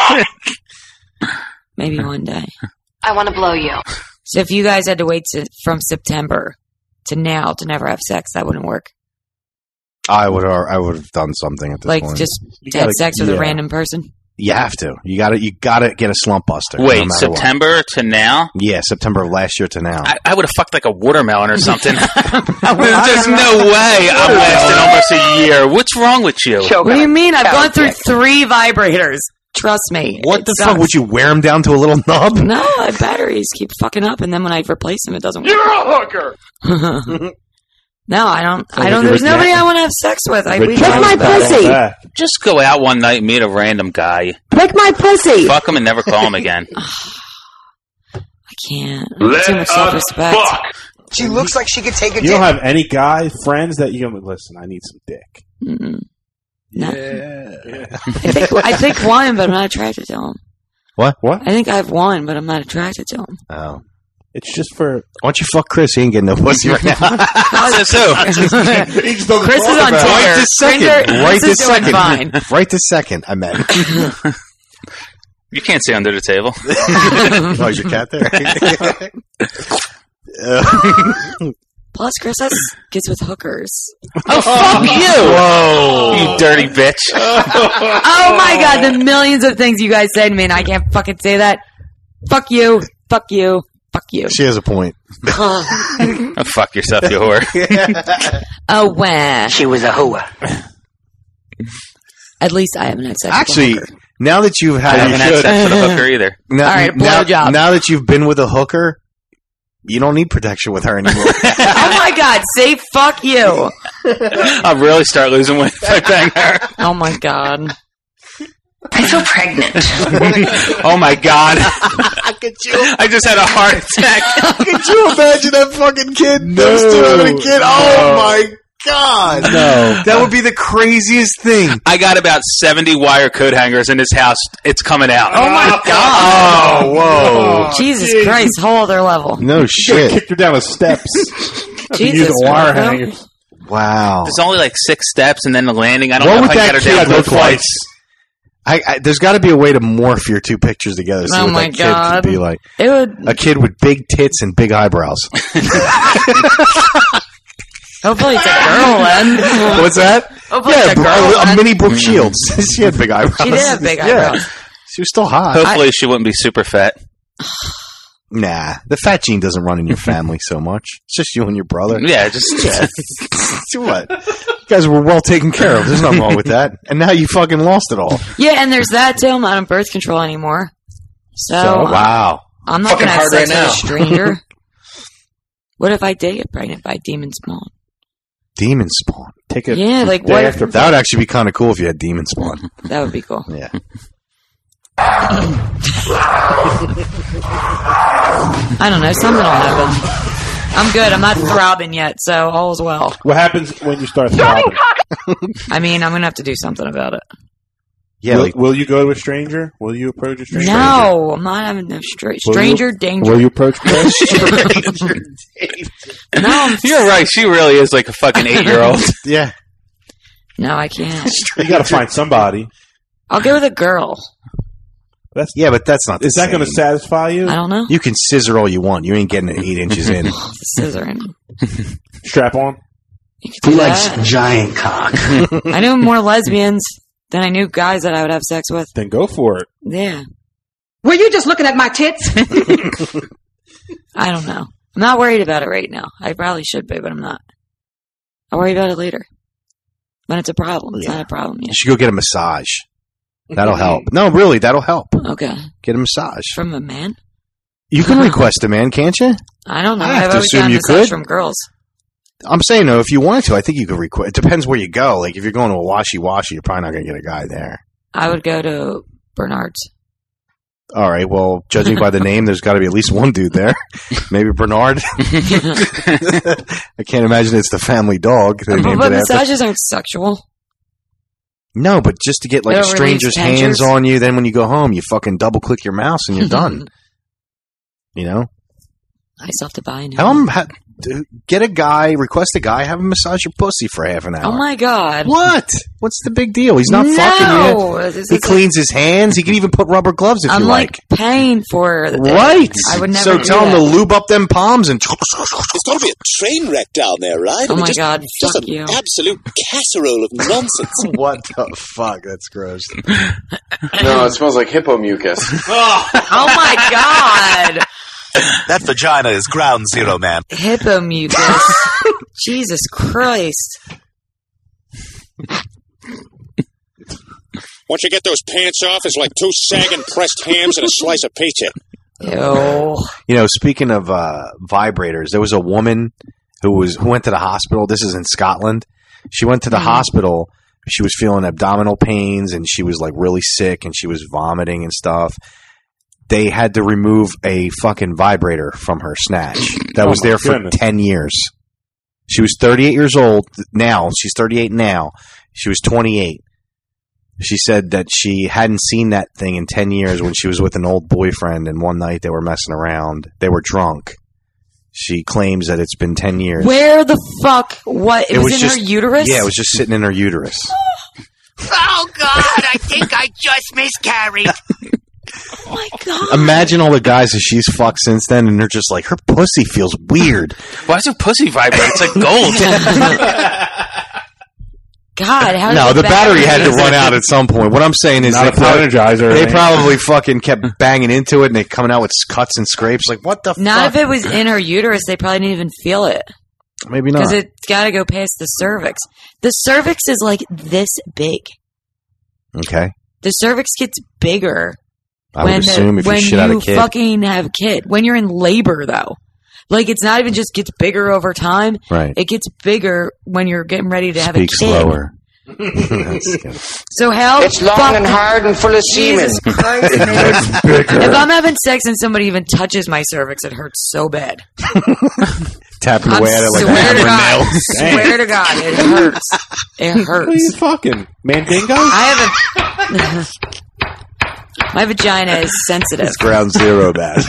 Maybe one day. I want to blow you. So if you guys had to wait from September to now to never have sex, that wouldn't work. I would have done something at this point. Like just had sex with a random person? You have to. You gotta get a slump buster. Wait, no September to now? Yeah, September of last year to now. I would have fucked like a watermelon or something. There's no way I'm lasting almost a year. What's wrong with you? What do you mean? I've gone through 3 vibrators. Trust me. What the fuck? Would you wear them down to a little nub? No, batteries keep fucking up, and then when I replace them, it doesn't work. You're a hooker. No, I don't. There's nobody I want to have sex with. Lick my pussy. Just go out one night and meet a random guy. Lick my pussy. Fuck him and never call him again. I can't. Too much self-respect. She looks like she could take a You don't have any guy friends that you go, listen, I need some dick. Mm-mm. No. Yeah. I think one, but I'm not attracted to him. What? I think I have one, but I'm not attracted to him. Oh. It's just for... Why don't you fuck Chris? He ain't getting no pussy right now. Chris is on Tinder. Right this second. Right this second, I met. You can't see under the table. Oh, is your cat there? Plus, Chris gets with hookers. Oh, fuck you! Whoa. You dirty bitch. Oh my god, the millions of things you guys say to me, and I can't fucking say that. Fuck you. Fuck you. Fuck you. She has a point. Oh, fuck yourself, you whore. Oh, wow. She was a hooah. At least I haven't had sex Actually, with a hooker. now that you've had... I haven't had sex with a hooker either. All right, blowjob. Now that you've been with a hooker, you don't need protection with her anymore. Oh my god, say fuck you. I'll really start losing weight if I bang her. Oh my god. I feel pregnant. Oh my god. Could you? I just had a heart attack. Could you imagine that fucking kid? No. Those two having a kid? Oh my god. No. That would be the craziest thing. I got about 70 wire coat hangers in this house. It's coming out. Oh my god. Oh, whoa. Jesus Christ, whole other level. No shit. Kicked her down the steps. Jesus. Use wire Marco. hangers. Wow. There's only like 6 steps and then the landing. I don't What know would if I that can get her down kid both look like? flights. There's got to be a way to morph your two pictures together. See Oh what my that god. kid could be like. It would. A kid with big tits and big eyebrows. Hopefully it's a girl then. What's that? Hopefully it's a girl. a mini Brooke Shields. She had big eyebrows. She did have big Yeah. eyebrows. She was still hot. Hopefully she wouldn't be super fat. Nah, the fat gene doesn't run in your family so much. It's just you and your brother. Yeah, just So what? You guys were well taken care of. There's nothing wrong with that. And now you fucking lost it all. Yeah, and there's that too. I'm not on birth control anymore. So wow. I'm not going to have hard sex right with a stranger. What if I did get pregnant by demon spawn? Demon spawn. Take it. Yeah, like day what? after That would actually be kind of cool if you had demon spawn. That would be cool. Yeah. I don't know. Something will happen. I'm good. I'm not throbbing yet, so all's well. What happens when you start throbbing? I mean, I'm going to have to do something about it. Yeah, Will you go to a stranger? Will you approach a stranger? No, I'm not having no stranger danger. Will you approach Chris? No, You're right. She really is like a fucking 8-year-old. Yeah. no, I can't. You got to find somebody. I'll go with a girl. Yeah, but that's not the Is that going to same. satisfy you? I don't know. You can scissor all you want. You ain't getting it 8 inches in. Scissoring. Strap on. You could do that. giant cock? I knew more lesbians than I knew guys that I would have sex with. Then go for it. Yeah. Were you just looking at my tits? I don't know. I'm not worried about it right now. I probably should be, but I'm not. I'll worry about it later. When it's a problem. It's not a problem You yet. should go get a massage. That'll help. No, really, that'll help. Okay. Get a massage. From a man? You can request a man, can't you? I don't know. I have I've to always assume gotten you massage could. from girls. I'm saying, though, if you wanted to, I think you could request. It depends where you go. Like, if you're going to a washy-washy, you're probably not going to get a guy there. I would go to Bernard's. All right, well, judging by the name, there's got to be at least one dude there. Maybe Bernard. I can't imagine it's the family dog. They named But it after. massages aren't sexual. No, but just to get like They a don't release stranger's hands dentures? on you, then when you go home, you fucking double click your mouse and you're done. You know? I still have to buy a new How, one. get a guy, request a guy, have him massage your pussy for half an hour. Oh my god. What? What's the big deal? He's not fucking you. This He is cleans his hands. He can even put rubber gloves if I'm you like paying for the thing. Right. I would never So do tell him that. to lube up them palms and. There's got to be a train wreck down there, right? Oh my just, God, just fuck an you. absolute casserole of nonsense. What the fuck? That's gross. No, it smells like hippo mucus. Oh my god. That vagina is ground zero, man. Hippo mucus. Jesus Christ. Once you get those pants off, it's like two sagging pressed hams and a slice of pizza. Ew. You know, speaking of vibrators, there was a woman who went to the hospital. This is in Scotland. She went to the hospital. She was feeling abdominal pains and she was like really sick and she was vomiting and stuff. They had to remove a fucking vibrator from her snatch that was there for 10 years. She was 38 years old now. She's 38 now. She was 28. She said that she hadn't seen that thing in 10 years when she was with an old boyfriend, and one night they were messing around. They were drunk. She claims that it's been 10 years. Where the fuck? What? It was in just, her uterus? Yeah, it was just sitting in her uterus. Oh, God, I think I just miscarried. Oh, my God. Imagine all the guys that she's fucked since then, and they're just like, her pussy feels weird. Why does her pussy vibrate? It's like gold. God, how No, did the battery had to run out at some point. What I'm saying is Not they a Energizer. They probably fucking kept banging into it, and they coming out with cuts and scrapes. Like, what the Not fuck? if it was in her uterus, they probably didn't even feel it. Maybe not. Because it's got to go past the cervix. The cervix is like this big. Okay. The cervix gets bigger I would assume if you shit out a kid. fucking have a kid. When you're in labor, though. Like, it's not even just gets bigger over time. Right. It gets bigger when you're getting ready to have a Speak kid. slower. That's good. So how It's long and hard and full of semen. Jesus Christ, man. If I'm having sex and somebody even touches my cervix, it hurts so bad. Tapping away at it like a Swear to hammer and God. nails. Swear to God, it hurts. It What are hurts. you fucking Mandingo? I have my vagina is sensitive. It's ground zero, that.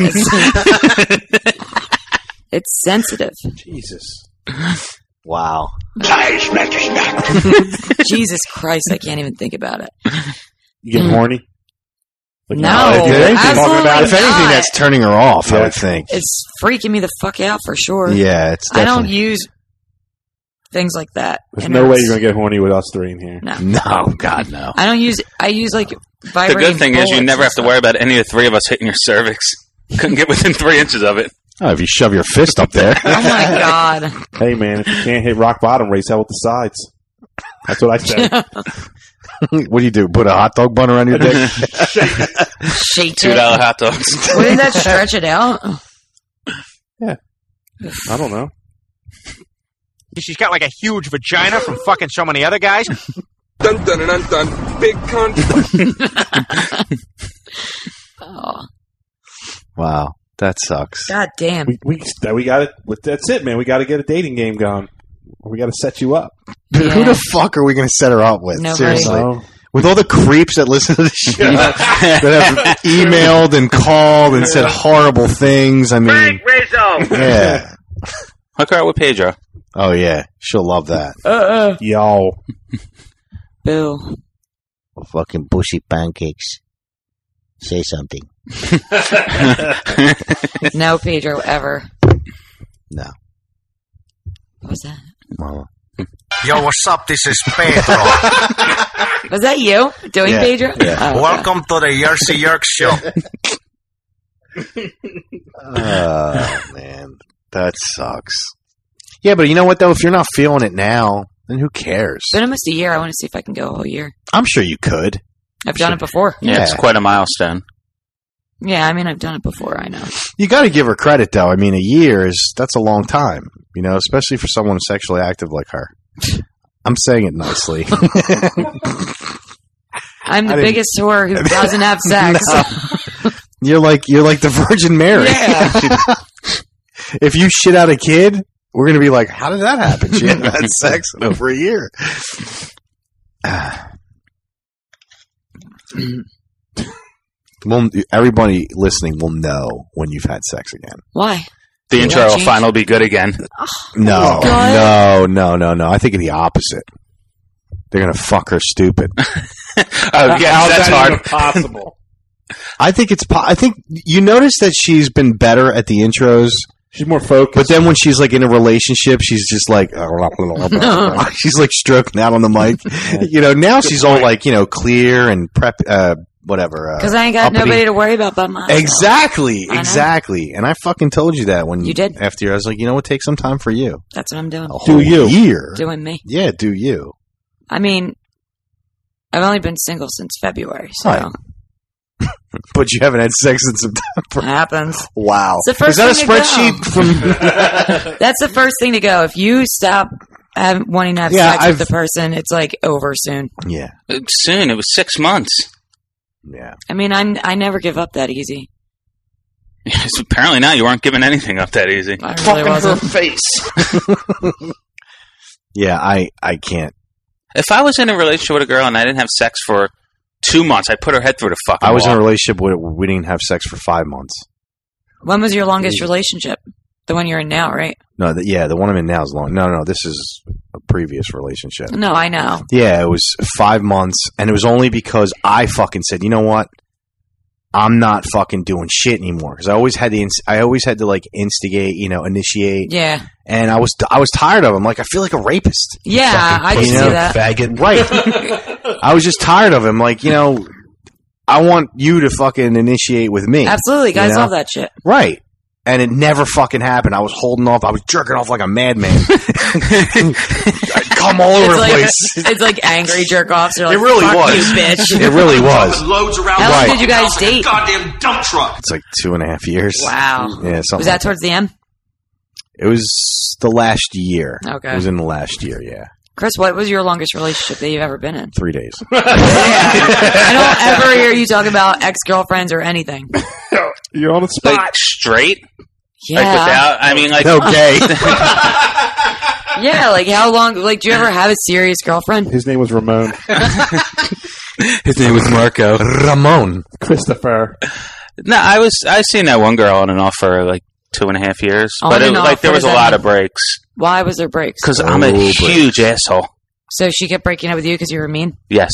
It's sensitive. Jesus. Wow. Jesus Christ, I can't even think about it. You getting horny? Like, No, if anything, absolutely about If anything, not. that's turning her off, I would think. It's freaking me the fuck out for sure. Yeah, it's I don't definitely. use things like that. There's It no way hurts. you're gonna get horny with us three in here. No. No, God, no. I don't use. I use like The vibrating. good thing is you bullets never and have to worry about any of the three of us hitting your cervix. Couldn't get within 3 inches of it. Oh, if you shove your fist up there. stuff. Oh my God. Hey man, if you can't hit rock bottom, race out with the sides. That's what I said. What do you do? Put a hot dog bun around your dick? Shake $2 it. hot dogs. Wouldn't that stretch it out? Yeah. I don't know. She's got like a huge vagina from fucking so many other guys. Dun dun dun dun. Big cunt. Oh, Wow, that sucks. God damn. We got it. That's it, man. We got to get a dating game going. We got to set you up. Who the fuck are we going to set her up with? Nobody. Seriously. No. With all the creeps that listen to the show that have emailed and called and said horrible things. I mean, Rizzo. yeah. Hook her out with Pedro. Oh, yeah. She'll love that. Yo. Bill. Fucking bushy pancakes. Say something. No, Pedro, ever. No. What was that? Mama. Yo, what's up? This is Pedro. Was that you doing Yeah, Pedro? yeah. Oh, Welcome to the Yersey Yerk Show. Oh, man. That sucks. Yeah, but you know what, though? If you're not feeling it now, then who cares? It's been almost a year. I want to see if I can go a whole year. I'm sure you could. I've done it before. Yeah, it's quite a milestone. Yeah, I mean, I've done it before. I know. You got to give her credit, though. I mean, a year that's a long time, you know, especially for someone sexually active like her. I'm saying it nicely. I'm the biggest whore who doesn't have sex. No. You're like the Virgin Mary. Yeah. If you shit out a kid, we're gonna be like, how did that happen? She hadn't had sex in over a year. Well, everybody listening will know when you've had sex again. Why? The intro will finally be good again. No. I think the opposite. They're gonna fuck her stupid. That's hard. Possible. I think I think you notice that she's been better at the intros. She's more focused. But then when she's like in a relationship, she's just like she's like stroking out on the mic. You know, now she's all like, you know, clear and prep whatever. Because I ain't got nobody to worry about but myself. Exactly. And I fucking told you that when you did. After I was like, you know what, take some time for you. That's what I'm doing. A whole year. Doing me. Yeah, do you. I mean, I've only been single since February, so. Right. But you haven't had sex in September. Happens. Wow. It's the first Is that a thing spreadsheet to from? That's the first thing to go. If you stop wanting to have sex with the person, it's like over soon. Yeah. Soon. It was 6 months. Yeah. I mean, I never give up that easy. Yes, apparently not. You weren't giving anything up that easy. I really wasn't. Her face. Yeah, I can't. If I was in a relationship with a girl and I didn't have sex for 2 months, I'd put her head through the fucking I was wall. in a relationship where we didn't have sex for 5 months. When was your longest relationship? The one you're in now, right? No, the one I'm in now is long. No, this is a previous relationship. No, I know. Yeah, it was 5 months, and it was only because I fucking said, you know what? I'm not fucking doing shit anymore, because I always had to like instigate, you know, initiate. Yeah. And I was tired of him. Like, I feel like a rapist. Yeah, I can see that. Faggot. Right. I was just tired of him. Like, you know, I want you to fucking initiate with me. Absolutely. Guys you know? love that shit. Right. And it never fucking happened. I was holding off. I was jerking off like a madman. I'd come all over the place. It's like angry jerk offs. Like, it really fuck was. You, bitch. It really was. Loads around. How long did you guys date? Goddamn dump truck. It's like 2.5 years. Wow. Yeah, something. Was that towards the end? It was the last year. Okay. It was in the last year, yeah. Chris, what was your longest relationship that you've ever been in? 3 days. I don't ever hear you talk about ex-girlfriends or anything. You're on the spot. Like, straight? Yeah. Like, without, I mean, like... Okay. Yeah, like, how long... Like, do you ever have a serious girlfriend? His name was Ramon. His name was Marco. Ramon. Christopher. No, I seen that one girl on and off for, like, 2.5 years. But, there was a lot of breaks. Why was there breaks? Because I'm a huge asshole. So she kept breaking up with you because you were mean? Yes.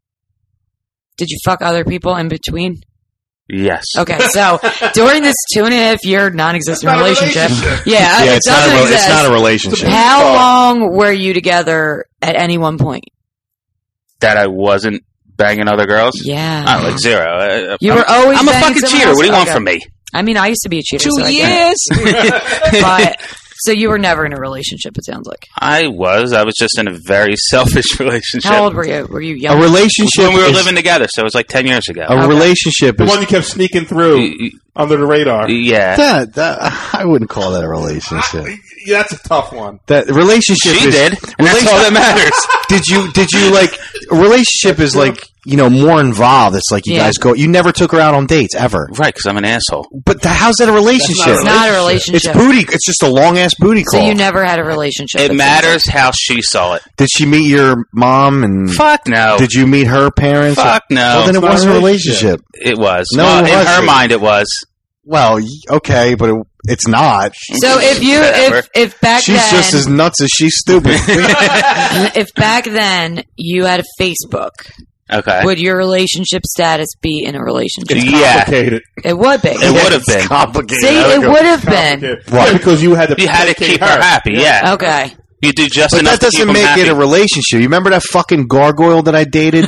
Did you fuck other people in between? Yes. Okay, so during this 2.5 year non-existent relationship, yeah, it's not a relationship. How long were you together at any one point? That I wasn't banging other girls? Yeah. Oh, like zero. You were always I'm a banging fucking someone cheater. else? What do you want Okay. from me? I mean, I used to be a cheater. 2 so years? But, so you were never in a relationship, it sounds like. I was just in a very selfish relationship. How old were you? Were you young? A relationship When we were living together, so it was like 10 years ago. A relationship The is... one you kept sneaking through under the radar. Yeah. That I wouldn't call that a relationship. Yeah, that's a tough one. That relationship She is... did. And that's all that matters. Did you like... A relationship is like, you know, more involved. It's like you guys go... You never took her out on dates, ever. Right, because I'm an asshole. But how's that a relationship? It's not a relationship. It's booty. It's just a long-ass booty So call. you never had a relationship. It matters how she saw it. Did she meet your mom and... Fuck no. Did you meet her parents? Fuck no. Well, then it wasn't a relationship. It was. No, Well, it in her wasn't. mind, it was. Well, okay, but it's not. So if back She's then... just as nuts as she's stupid. if back then you had a Facebook, Okay. would your relationship status be in a relationship? It's Yeah. complicated. It would be. It would have been. Complicated. See, it would have been. Complicated. Yeah, because you had to keep her happy, yeah. Okay. You do just But enough that to keep doesn't them make happy. it a relationship. You remember that fucking gargoyle that I dated?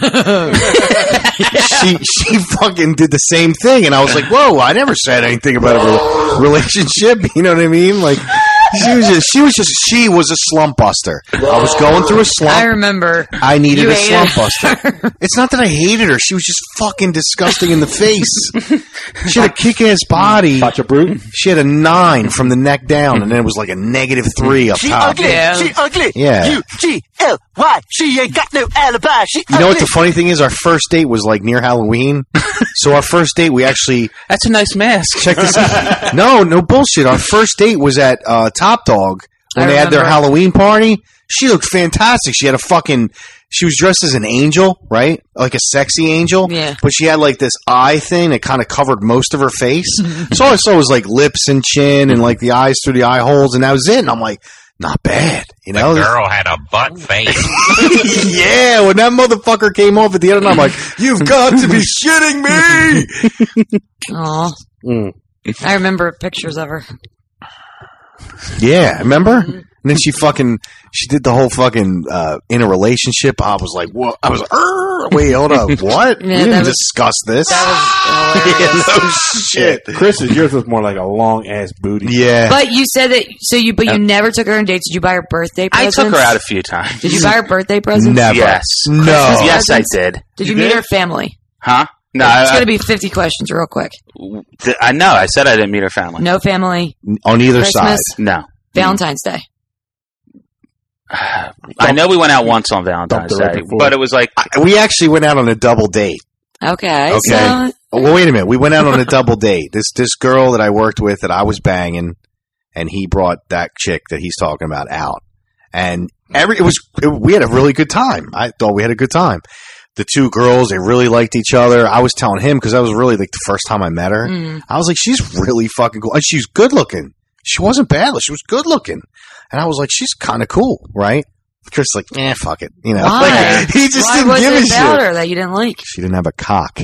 She fucking did the same thing, and I was like, whoa, I never said anything about a relationship. You know what I mean? Like, She was a slump buster. I was going through a slump. I remember. I needed you a hated slump buster. It's not that I hated her. She was just fucking disgusting in the face. She had a kick-ass body. She had a 9 from the neck down, and then it was like a -3 up She top. ugly. She ugly. Yeah. U-G-L-Y. She ain't got no alibi. She You know what the funny thing is? Our first date was like near Halloween. So our first date, we actually... That's a nice mask. Check this out. No bullshit. Our first date was at Top Dog when they had their Halloween party. She looked fantastic. She had a fucking... She was dressed as an angel, right? Like a sexy angel. Yeah. But she had like this eye thing that kind of covered most of her face. So all I saw was like lips and chin and like the eyes through the eye holes, and that was it. And I'm like, not bad. You know? The girl had a butt face. Yeah, when that motherfucker came off at the end, I'm like, you've got to be shitting me. Aw. I remember pictures of her. Yeah, remember? And then she did the whole fucking in a relationship. I was like, what? I was wait, hold up. What? Yeah, we didn't discuss this. That was no shit. Chris's, yours was more like a long ass booty. Yeah. But you said that, you never took her on dates. Did you buy her birthday presents? I took her out a few times. Did you buy her birthday presents? Never. Yes. No. Yes, I did. Did you meet her family? Huh? No. It's going to be 50 questions real quick. I know. I said I didn't meet her family. No family. On either Christmas? side. No. Valentine's Day. I know we went out once on Valentine's Day, but it was like... We actually went out on a double date. Okay. So, well, wait a minute. We went out on a double date. This girl that I worked with that I was banging, and he brought that chick that he's talking about out. And we had a really good time. I thought we had a good time. The two girls, they really liked each other. I was telling him, because that was really like the first time I met her. I was like, she's really fucking cool. And she's good looking. She wasn't bad. She was good looking. And I was like, she's kind of cool, right? Chris like, fuck it. You know, Why? like, he just Why didn't was give a it about shit. her that you didn't like? She didn't have a cock.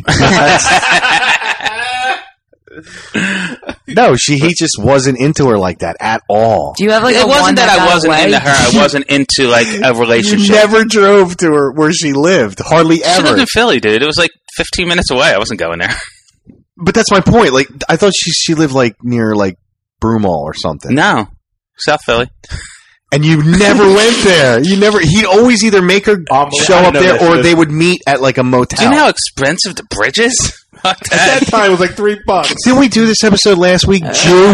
No, he just wasn't into her like that at all. Do you have like it a wasn't one that I wasn't away? into her. I wasn't into like a relationship. You never drove to her where she lived. Hardly She ever. lived in Philly, dude. It was like 15 minutes away. I wasn't going there. But that's my point. Like, I thought she lived like near like Broomall or something. No. South Philly. And you never went there. He'd always either make her show up there or they would meet at like a motel. Do you know how expensive the bridge is? At that time, it was like $3. Didn't we do this episode last week, Jew?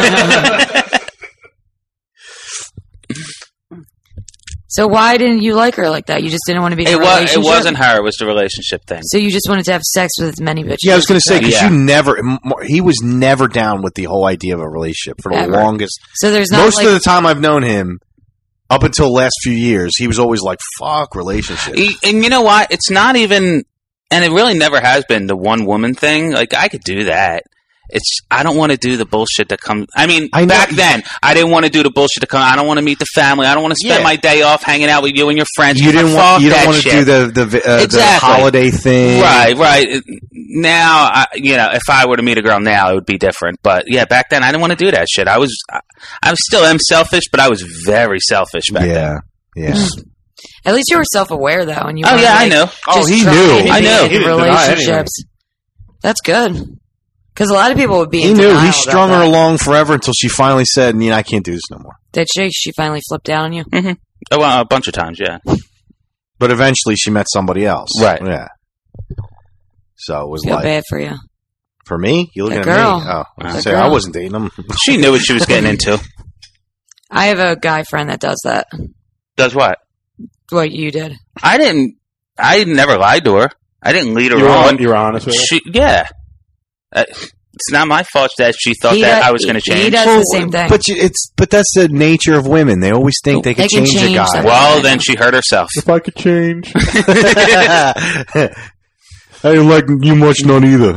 So why didn't you like her like that? You just didn't want to be in a relationship? It wasn't her. It was the relationship thing. So you just wanted to have sex with as many bitches? Yeah, I was going to say, because he was never down with the whole idea of a relationship for the longest. So there's not most of the time I've known him, up until the last few years, he was always like, fuck relationships. And you know what? It's not even, and it really never has been the one woman thing. Like, I could do that. I don't want to do the bullshit that comes. I mean, back then, I didn't want to do the bullshit that comes. I don't want to meet the family. I don't want to spend my day off hanging out with you and your friends. You don't want to do the holiday thing, right? Now, if I were to meet a girl now, it would be different. But yeah, back then, I didn't want to do that shit. I still am selfish, but I was very selfish back then. Yeah. At least you were self-aware though, and you. Oh yeah, I know. Oh, he knew. I know. Relationships. That's good. Because a lot of people would be. He knew. He strung her along forever until she finally said, I can't do this no more. Did she finally flipped down on you? Mm-hmm. Oh, well, a bunch of times, yeah. But eventually she met somebody else. Right. Yeah. So it was Feel bad for you. For me? You looking at girl. me? Oh, I wasn't dating him. She knew what she was getting into. I have a guy friend that does that. Does what? What you did. I never lied to her. I didn't lead her on. You were honest with her? Yeah. It's not my fault that she thought I was going to change. He does the same thing. But that's the nature of women. They always think they can change a guy. Well, then she hurt herself. If I could change. I didn't like you much, none either.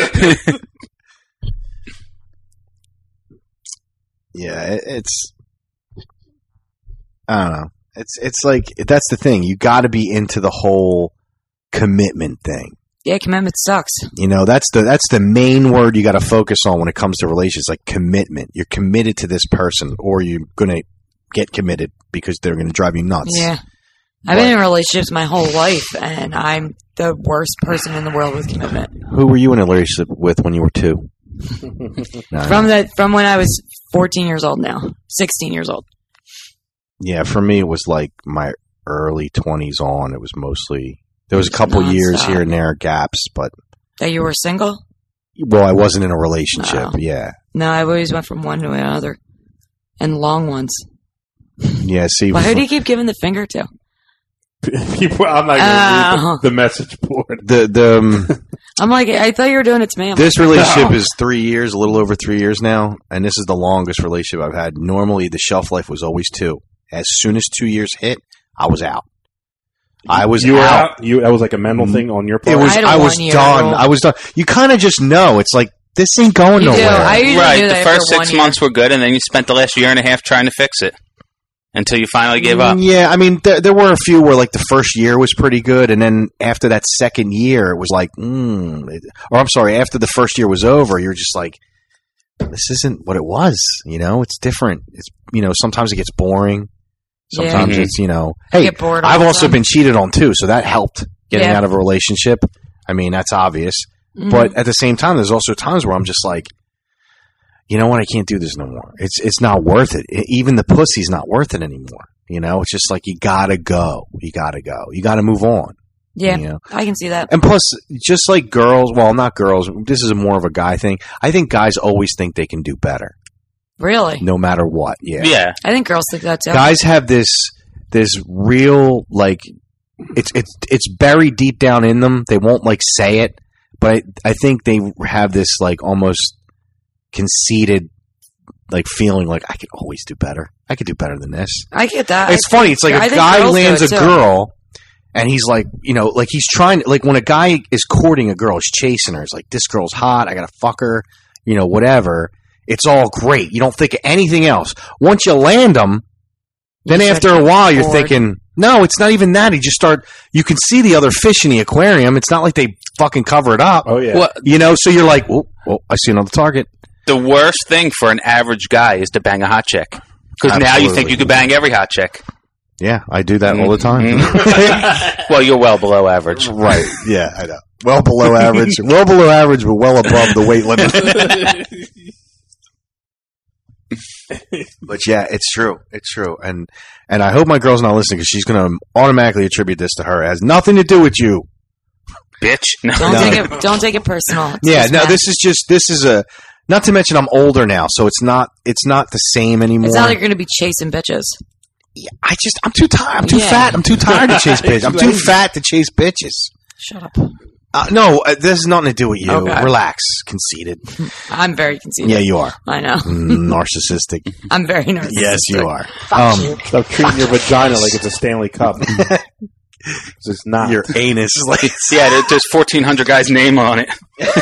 Yeah, it's. I don't know. It's like that's the thing. You got to be into the whole commitment thing. Yeah, commitment sucks. That's the main word you got to focus on when it comes to relationships, like commitment. You're committed to this person, or you're going to get committed because they're going to drive you nuts. Yeah. I've been in relationships my whole life, and I'm the worst person in the world with commitment. Who were you in a relationship with when you were 2? From when I was 14 years old now. 16 years old. Yeah, for me, it was like my early 20s on. It was mostly, there was a couple years here and there, gaps, but. That you were single? Well, I wasn't in a relationship, yeah. No, I always went from one to another. And long ones. Yeah, see. Well, who do you keep giving the finger to? People, I'm not going to read the message board. I'm like, I thought you were doing it to me. This relationship is 3 years, a little over 3 years now, and this is the longest relationship I've had. Normally, the shelf life was always 2. As soon as 2 years hit, I was out. I was out. That was like a mental thing on your part? I was done. I was done. You kind of just know. It's like, this ain't going nowhere. Right. The first 6 months were good, and then you spent the last year and a half trying to fix it until you finally gave up. Yeah, I mean, there were a few where, like, the first year was pretty good, and then after that second year, it was like, after the first year was over, you're just like, this isn't what it was, you know? It's different. It's, you know, sometimes it gets boring. Sometimes it's, you know, hey, I've also been cheated on, too, so that helped getting out of a relationship. I mean, that's obvious. But at the same time, there's also times where I'm just like, you know what? I can't do this no more. It's not worth it. Even the pussy's not worth it anymore. You know, it's just like, you gotta go. You gotta go. You gotta move on. Yeah, you know? I can see that. And plus, just like girls, well, not girls, this is more of a guy thing. I think guys always think they can do better. Really? No matter what. Yeah. I think girls think that too. Guys have this real, like, it's buried deep down in them. They won't, like, say it. But I think they have this, like, almost conceited, like, feeling like, I could always do better. I could do better than this. I get that. It's funny. It's like a guy lands a girl, and he's like, you know, like, he's trying, like, when a guy is courting a girl, he's chasing her. It's like, this girl's hot. I got to fuck her, you know, whatever. It's all great. You don't think of anything else. Once you land them, then after a while, you're thinking, no, it's not even that. You can see the other fish in the aquarium. It's not like they fucking cover it up. Oh, yeah. Well, you know, so you're like, well, I see another target. The worst thing for an average guy is to bang a hot chick. Because now you think you could bang every hot chick. Yeah, I do that all the time. Well, you're well below average. Right. Yeah, I know. Well below average. Well below average, but well above the weight limit. But yeah, it's true. It's true. And I hope my girl's not listening because she's going to automatically attribute this to her. It has nothing to do with you. Bitch. No. Don't take it personal. This is a, not to mention I'm older now, so it's not the same anymore. It's not like you're going to be chasing bitches. Yeah, I'm too tired. I'm too fat. I'm too tired to chase bitches. I'm too fat to chase bitches. Shut up. No, this has nothing to do with you. Okay. Relax. Conceited. I'm very conceited. Yeah, you are. I know. Narcissistic. I'm very narcissistic. Yes, you are. Stop treating your vagina like it's a Stanley Cup. It's not. Your anus. Like, yeah, there's 1,400 guys' name on it.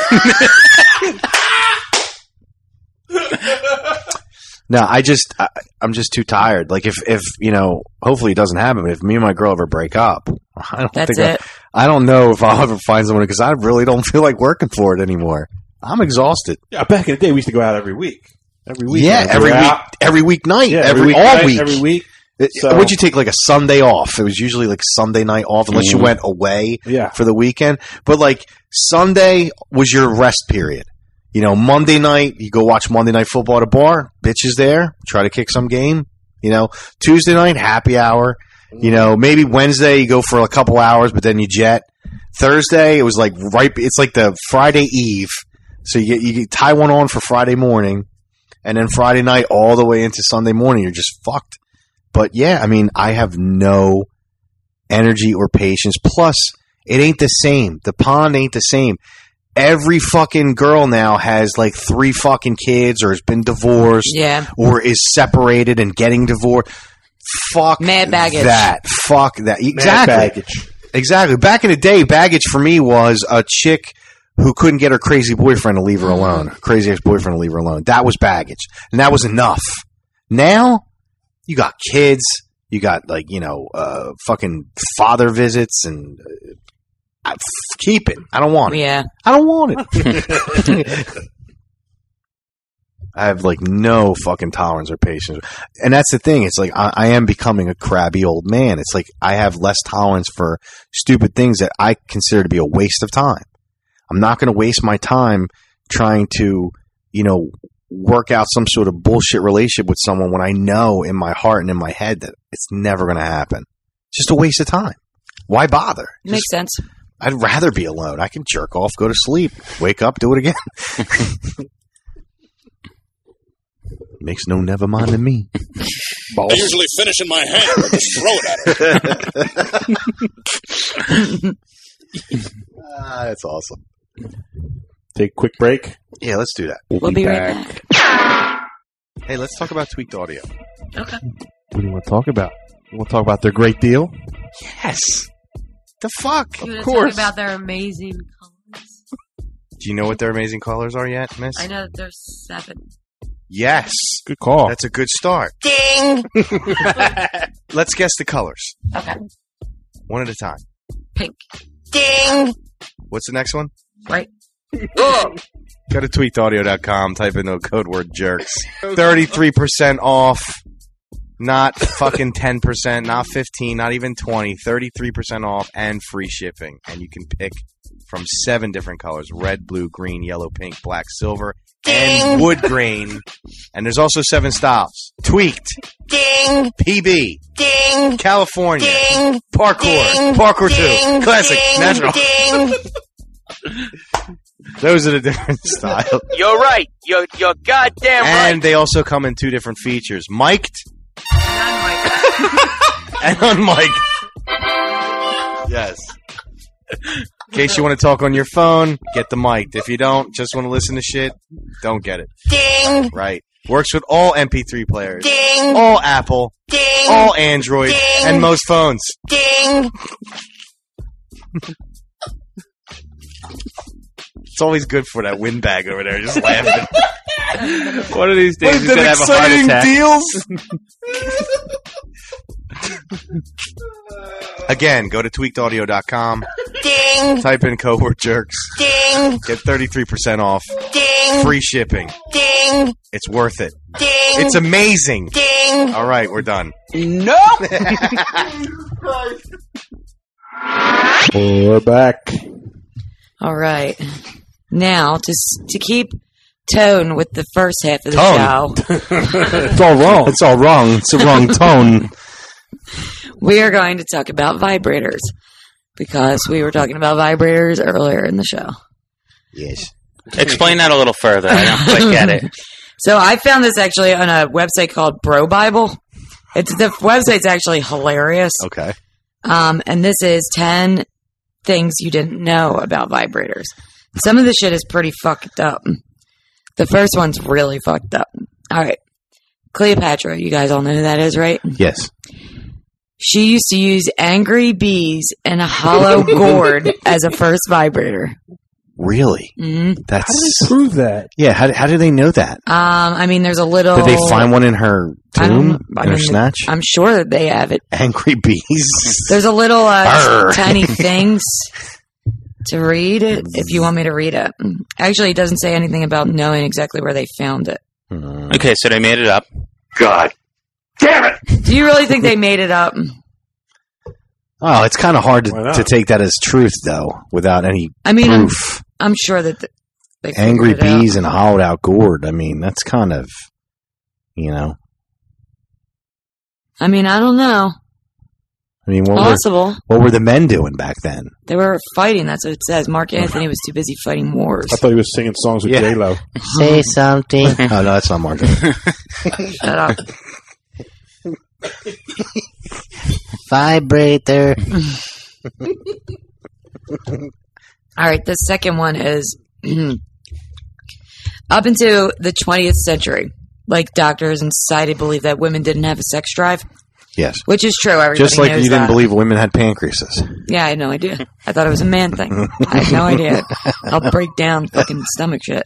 No, I'm just too tired. Like, if you know, hopefully it doesn't happen, but if me and my girl ever break up, I don't know if I'll ever find someone because I really don't feel like working for it anymore. I'm exhausted. Yeah, back in the day, we used to go out every week. Yeah, every weeknight. Yeah, every week. Would you take like a Sunday off? It was usually like Sunday night off unless you went away for the weekend. But like Sunday was your rest period. You know, Monday night, you go watch Monday Night Football at a bar. Bitch is there. Try to kick some game. You know, Tuesday night, happy hour. You know, maybe Wednesday, you go for a couple hours, but then you jet. Thursday, it was like it's like the Friday Eve. So you tie one on for Friday morning, and then Friday night all the way into Sunday morning, you're just fucked. But yeah, I mean, I have no energy or patience. Plus, it ain't the same. The pond ain't the same. Every fucking girl now has like 3 fucking kids or has been divorced or is separated and getting divorced. Fuck mad baggage. That. Fuck that. Exactly. Mad baggage. Exactly. Back in the day, baggage for me was a chick who couldn't get her crazy boyfriend to leave her alone. Crazy ex-boyfriend to leave her alone. That was baggage. And that was enough. Now, you got kids. You got like, you know, fucking father visits and... keep it. I don't want it. Yeah. I don't want it. I have like no fucking tolerance or patience. And that's the thing. It's like I am becoming a crabby old man. It's like I have less tolerance for stupid things that I consider to be a waste of time. I'm not going to waste my time trying to, you know, work out some sort of bullshit relationship with someone when I know in my heart and in my head that it's never going to happen. It's just a waste of time. Why bother? Makes sense. I'd rather be alone. I can jerk off, go to sleep, wake up, do it again. Makes no never mind to me. I usually finish in my hand or just throw it at her. That's awesome. Take a quick break. Yeah, let's do that. We'll be right back. Hey, let's talk about Tweaked Audio. Okay. What do you want to talk about? You want to talk about their great deal? Yes. The fuck? You Of wanna course. talk about their amazing colors. Do you know what their amazing colors are yet, miss? I know that there's 7. Yes. Good call. That's a good start. Ding! Let's guess the colors. Okay. One at a time. Pink. Ding! What's the next one? Right. Go to tweakedaudio.com, type in the code word jerks. 33% off. Not fucking 10%, not 15, not even 20. 33% off and free shipping. And you can pick from 7 different colors. Red, blue, green, yellow, pink, black, silver, and wood grain. And there's also 7 styles. Tweaked. Ding! PB. Ding! California. Ding! Parkour. Ding! Parkour 2. Ding! Classic. Ding! Natural. Ding! Those are the different styles. You're right. You're goddamn right. And they also come in 2 different features. Mic'd. And unmiked. Yes. In case you want to talk on your phone, get the mic'd. If you don't, just want to listen to shit, don't get it. Ding! Right. Works with all MP3 players. Ding! All Apple. Ding! All Android. Ding! And most phones. Ding! It's always good for that windbag over there, just laughing. One of these days he's going to have a heart attack. Deals? Again, go to tweakedaudio.com. Ding! Type in code word jerks. Ding! Get 33% off. Ding! Free shipping. Ding! It's worth it. Ding! It's amazing. Ding! All right, we're done. Nope! We're back. All right. Now, just to keep tone with the first half of the show. It's all wrong. It's all wrong. It's the wrong tone. We are going to talk about vibrators because we were talking about vibrators earlier in the show. Yes. Explain that a little further. I don't quite get it. So I found this actually on a website called Bro Bible. The website's actually hilarious. Okay. And this is 10 things you didn't know about vibrators. Some of the shit is pretty fucked up. The first one's really fucked up. All right. Cleopatra, you guys all know who that is, right? Yes. She used to use angry bees and a hollow gourd as a first vibrator. Really? Mm-hmm. That's How do they prove that? Yeah. How do they know that? I mean, there's a little. Did they find one in her tomb? In her snatch? I'm sure that they have it. Angry bees. There's a little tiny things to read it if you want me to read it. Actually, it doesn't say anything about knowing exactly where they found it. Okay, so they made it up. God damn it! Do you really think they made it up? Oh, it's kind of hard to take that as truth, though, without any proof. I'm sure that they Angry figured it bees out. and a hollowed out gourd. I mean, that's kind of, you know. I mean, I don't know. I mean, Possible. What were the men doing back then? They were fighting. That's what it says. Mark Anthony was too busy fighting wars. I thought he was singing songs with J-Lo. Say something. Oh, no, that's not Mark. Shut up. Vibrator. All right, the second one is up into the 20th century, like doctors and society believed that women didn't have a sex drive. Yes. Which is true. Everybody Just like knows you didn't that. believe women had pancreases. Yeah, I had no idea. I thought it was a man thing. I had no idea. I'll break down fucking stomach shit.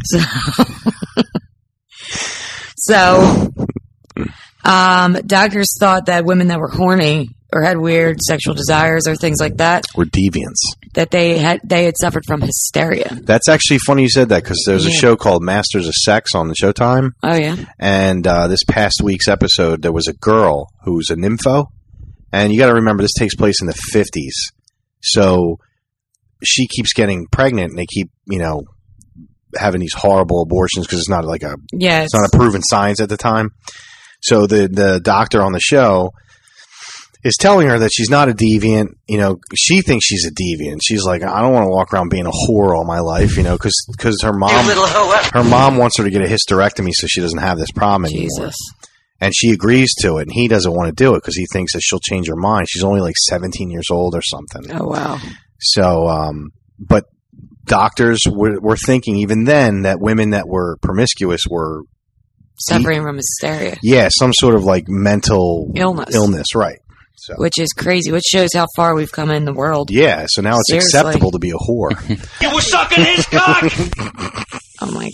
So doctors thought that women that were horny or had weird sexual desires or things like that Were deviants. that they had suffered from hysteria. That's actually funny you said that because there's a show called Masters of Sex on the Showtime. Oh, yeah? And this past week's episode, there was a girl who's a nympho. And you got to remember, this takes place in the 50s. So she keeps getting pregnant and they keep, having these horrible abortions because it's not like it's not a proven science at the time. So the doctor on the show is telling her that she's not a deviant. You know, she thinks she's a deviant. She's like, I don't want to walk around being a whore all my life, you know, because her mom wants her to get a hysterectomy so she doesn't have this problem anymore. Jesus. And she agrees to it, and he doesn't want to do it because he thinks that she'll change her mind. She's only like 17 years old or something. Oh, wow. So, but doctors were thinking even then that women that were promiscuous were suffering from hysteria. Yeah, some sort of like mental illness, right. So. Which is crazy, which shows how far we've come in the world. Yeah, so now it's acceptable to be a whore. You were sucking his cock! Oh, my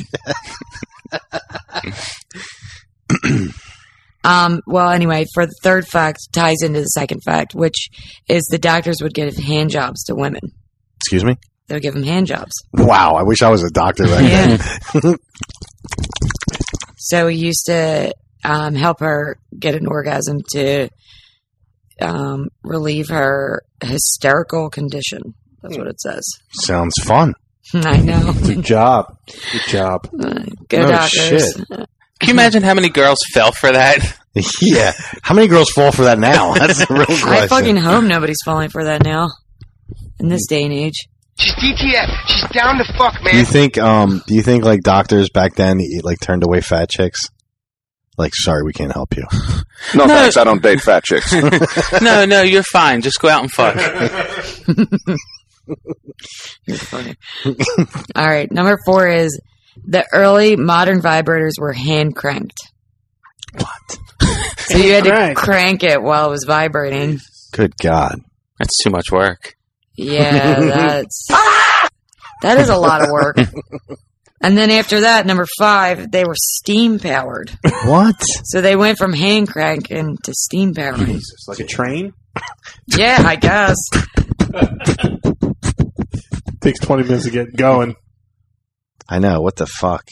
God. Well, anyway, for the third fact, ties into the second fact, which is the doctors would give hand jobs to women. Excuse me? They would give them hand jobs. Wow, I wish I was a doctor back then. So he used to help her get an orgasm to relieve her hysterical condition. That's what it says. Sounds fun. I know. Good job. Good doctors. Shit. Can you imagine how many girls fell for that? Yeah. How many girls fall for that now? That's the real question. I fucking hope nobody's falling for that now. In this day and age. She's DTF. She's down to fuck, man. Do you think like doctors back then like turned away fat chicks? Like, sorry, we can't help you. No, thanks. I don't date fat chicks. No, you're fine. Just go out and fuck. You're funny. All right, number 4 is the early modern vibrators were hand cranked. What? So you had to crank it while it was vibrating. Good God. That's too much work. Yeah, that is a lot of work. And then after that, number 5, they were steam powered. What? So they went from hand cranking to steam powering. Jesus, like a train? Yeah, I guess. Takes 20 minutes to get going. I know. What the fuck?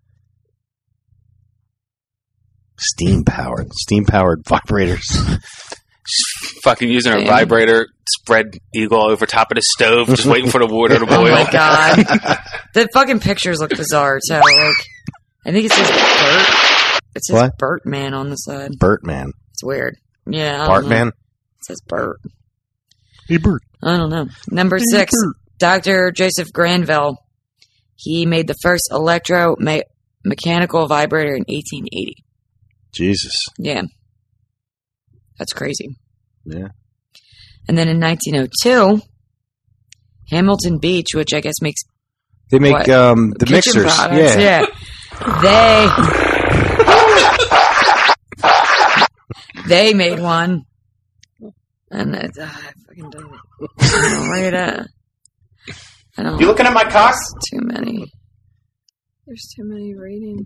Steam powered vibrators. Fucking using a vibrator, spread eagle over top of the stove, just waiting for the water to boil. Oh my God. The fucking pictures look bizarre, too. Like, I think it says Bert. It says what? Bertman on the side. Bertman. It's weird. Yeah. Bartman? It says Bert. Hey, Bert. I don't know. Number 6, Dr. Joseph Granville. He made the first electro-mechanical vibrator in 1880. Jesus. Yeah. That's crazy. Yeah. And then in 1902, Hamilton Beach, which I guess makes... They make the mixers. Products. Yeah. They made one. And I fucking don't know where it at. You looking at my cock? Too many. There's too many reading.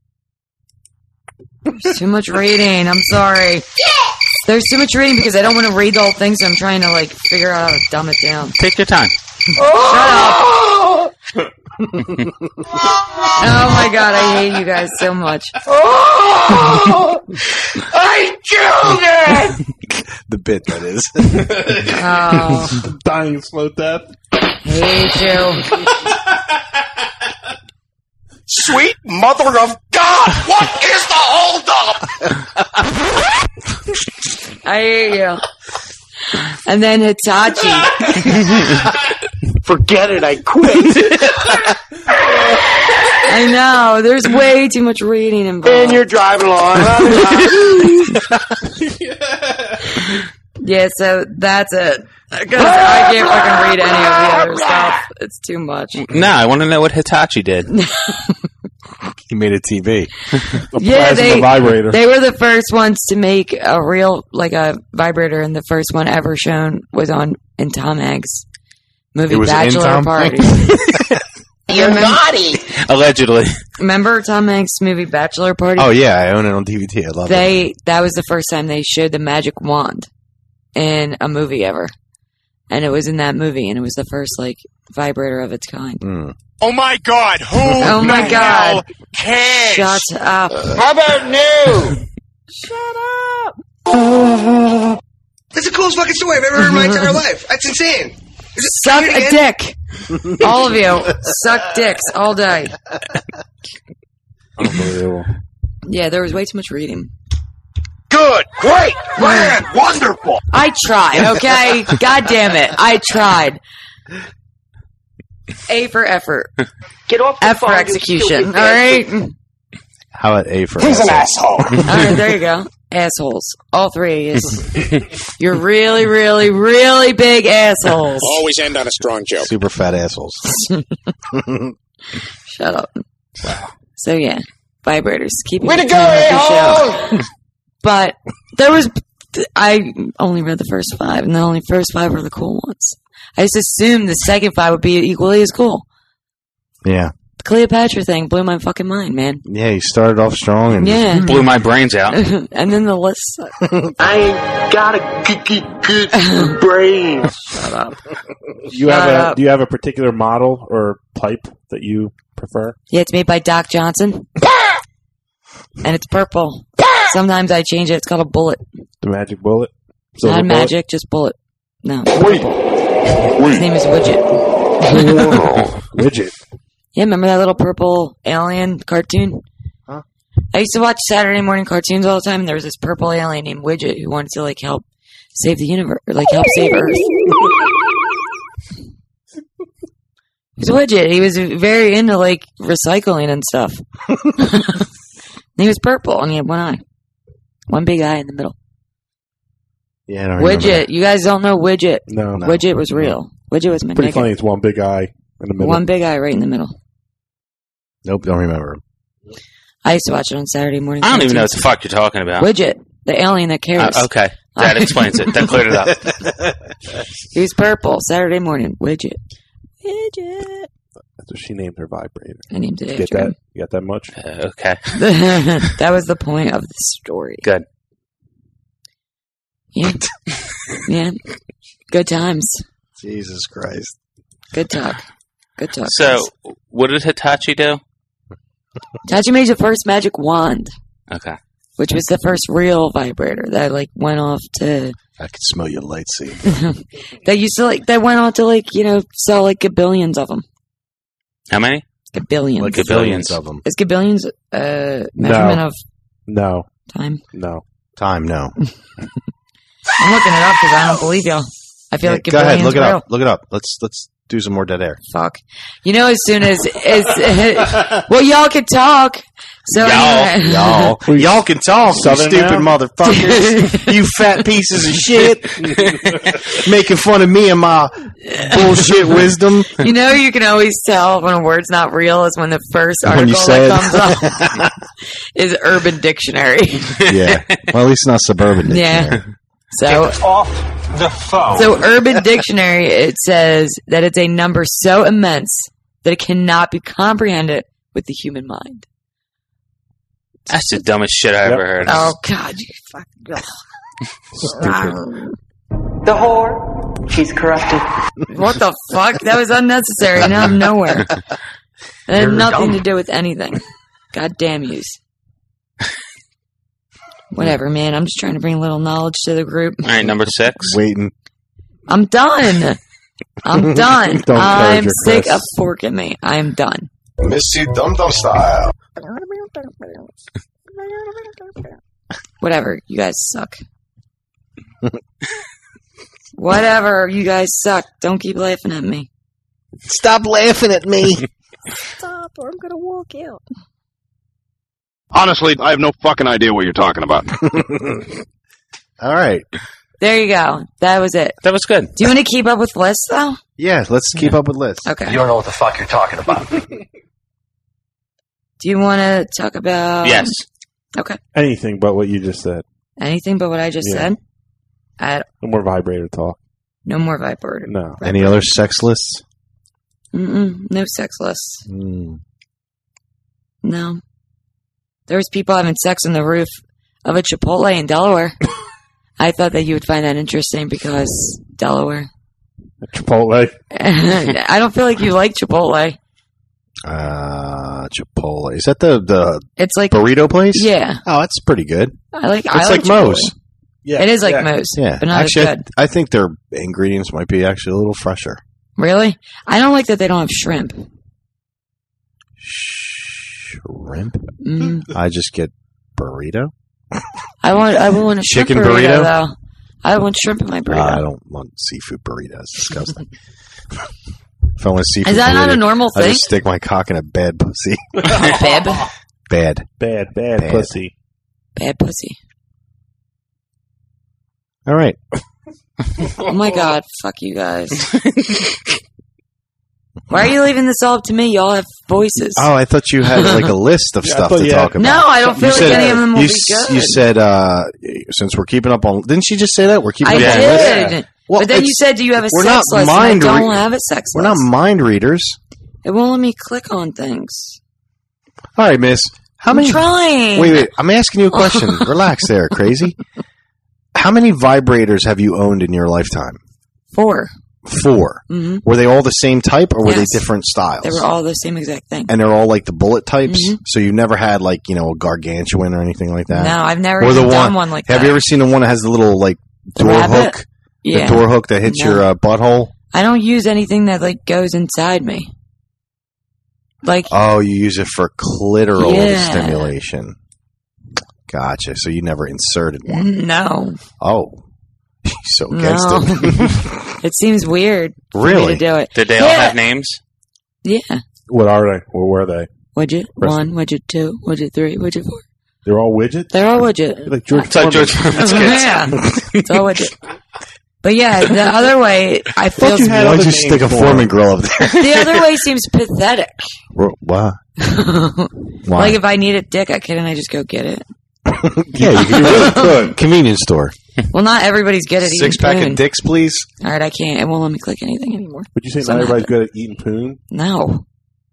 There's too much reading. I'm sorry. Yes! There's too much reading because I don't want to read the whole thing, so I'm trying to like figure out how to dumb it down. Take your time. Oh! Shut up. Oh my God, I hate you guys so much. Oh! I killed it! The bit, that is. Oh. Dying of slow death. Hate you. Sweet mother of God! What is the holdup? I hate you. And then Hitachi. Forget it, I quit. I know. There's way too much reading involved. And you're driving along. Yeah, so that's it. Because I can't fucking read any of the other stuff. It's too much. No, I want to know what Hitachi did. He made a TV. Yeah, they were the first ones to make a real, like a vibrator, and the first one ever shown was in Tom Hanks' movie Bachelor Party. You're naughty. Allegedly. Remember Tom Hanks' movie Bachelor Party? Oh yeah, I own it on DVD. I love it. That was the first time they showed the magic wand in a movie ever. And it was in that movie, and it was the first, like, vibrator of its kind. Mm. Oh my God! Who oh my God! Cares? Shut up! How about new? Shut up! That's the coolest fucking story I've ever heard in my entire life. That's insane. Suck a dick. All of you suck dicks all day. Unbelievable. Yeah, there was way too much reading. Good, great, grand, wonderful. I tried, okay? God damn it. I tried. A for effort. Get off the F for phone, you execution. stupid All bastard. right? How about A for He's an asshole? asshole. All right, there you go. Assholes. All three is. You're really, really, really big assholes. Always end on a strong joke. Super fat assholes. Shut up. Wow. So, yeah. Vibrators. Keep Way to go, show. a-hole! But there was. I only read the first 5, and the only first 5 were the cool ones. I just assumed the second 5 would be equally as cool. Yeah. The Cleopatra thing blew my fucking mind, man. Yeah, you started off strong and Yeah. Blew my brains out. And then the list. I ain't got a good brain. Shut up. Do you have a particular model or type that you prefer? Yeah, it's made by Doc Johnson. And it's purple. Sometimes I change it. It's called a bullet. The magic bullet? Not Silver bullet? magic, just bullet. No. Wait. His name is Widget. Widget. Yeah, remember that little purple alien cartoon? Huh? I used to watch Saturday morning cartoons all the time, and there was this purple alien named Widget who wanted to, like, help save the universe, or, like, help save Earth. He was Widget. He was very into, like, recycling and stuff. And he was purple, and he had one eye. One big eye in the middle. Yeah, I don't remember Widget. You guys don't know Widget. No. Widget was real. Widget was my Pretty nigga. funny. It's one big eye in the middle. One big eye right in the middle. Nope, don't remember him. I used to watch it on Saturday morning. I don't even know what the fuck you're talking about. Widget, the alien that cares. Okay. That explains it. That cleared it up. He was purple. Saturday morning. Widget. Widget. That's what she named her vibrator. I named it Get after that? him. You got that much? Okay. That was the point of the story. Good. Yeah. Yeah. Good times. Jesus Christ. Good talk. Good talk. So, guys. what did Hitachi do? Hitachi made the first magic wand, Okay. which was the first real vibrator that, like, went off to... I could smell your light, see. That used to, like, that went on to, like, you know, sell, like, gabillions of them. How many? Gabillions. Like gabillions of them. Is gabillions measurement of No. time? No. Time, no. I'm looking it up because I don't believe y'all. I feel like Go ahead, gabillions look it real. up. Look it up. Let's do some more dead air. Fuck. You know, as soon as well, y'all can talk. So anyway. Y'all can talk, you Southern stupid now? motherfuckers. You fat pieces of shit. Making fun of me and my bullshit wisdom. You know, you can always tell when a word's not real is when the first When you article say that comes up is Urban Dictionary. Yeah. Well, at least not Suburban Dictionary. Yeah. So Off the phone. So Urban Dictionary, it says that it's a number so immense that it cannot be comprehended with the human mind. That's the dumbest shit I ever heard. Oh, God, you fucking... Stupid. The whore, she's corrupted. What the fuck? That was unnecessary and out of nowhere. It had nothing to do with anything. God damn yous. Whatever, man. I'm just trying to bring a little knowledge to the group. All right, number 6. Waiting. I'm done. I'm done. Don't I'm encourage her, sick Chris. of forking me. I'm done. Missy Dum Dum style. Whatever. You guys suck. Whatever. You guys suck. Don't keep laughing at me. Stop laughing at me. Stop or I'm going to walk out. Honestly, I have no fucking idea what you're talking about. All right. There you go. That was it. That was good. Do you want to keep up with lists, though? Yeah, let's keep up with lists. Okay. You don't know what the fuck you're talking about. Do you want to talk about... Yes. Okay. Anything but what you just said. Anything but what I just Yeah. said? No more vibrator talk. No more vibrator. No. Any other sex lists? No sex lists. Mm. No. There was people having sex on the roof of a Chipotle in Delaware. I thought that you would find that interesting because Delaware. Chipotle. I don't feel like you like Chipotle. Chipotle. Is that the It's like burrito place? Yeah. Oh, that's pretty good. I like It's like Chipotle. Moe's. Yeah. It is like Moe's, Yeah. but not Actually, as good. I think their ingredients might be actually a little fresher. Really? I don't like that they don't have shrimp. Shrimp? Mm-hmm. I just get burrito. I want a chicken shrimp burrito. Though. I want shrimp in my burrito. I don't want seafood burrito. It's disgusting. If I want seafood Is that burrito, not a normal I thing? just stick my cock in a bad pussy. Bad? Bad pussy. Bad pussy. All right. Oh my god, fuck you guys. Why are you leaving this all up to me? Y'all have voices. Oh, I thought you had like a list of stuff to talk about. No, I don't feel like any of them will be good. You said, since we're keeping up on... Didn't she just say that? We're keeping up on I list? did. Well, but then you said, do you have a we're sex not list? Mind I don't have a sex list. We're not mind readers. It won't let me click on things. All right, miss. How I'm many... trying. Wait. I'm asking you a question. Relax there, crazy. How many vibrators have you owned in your lifetime? 4. 4. Mm-hmm. Were they all the same type, or were they different styles? They were all the same exact thing. And they're all like the bullet types? Mm-hmm. So you never had like, a gargantuan or anything like that? No, I've never even done one like that. Have you ever seen the one that has the little like door hook? Yeah. The door hook that hits your butthole? I don't use anything that like goes inside me. Like, oh, you use it for clitoral stimulation. Gotcha. So you never inserted one? No. Oh. So against it. It seems weird really? for me to do it. Did they all have names? Yeah. What are they? Or were they? Widget 1, widget 2, widget 3, widget 4. They're all widget? They're all widget. Like George Yeah. It's all widget. But yeah, the other way, I feel... Why don't you stick a Foreman grill up there? The other way seems pathetic. Why? Like if I need a dick, can't I just go get it? Yeah, you really could. Convenience store. Well, not everybody's good at eating 6-pack of dicks, please. All right, I can't. It won't let me click anything anymore. Would you say not everybody's good at eating poon? No.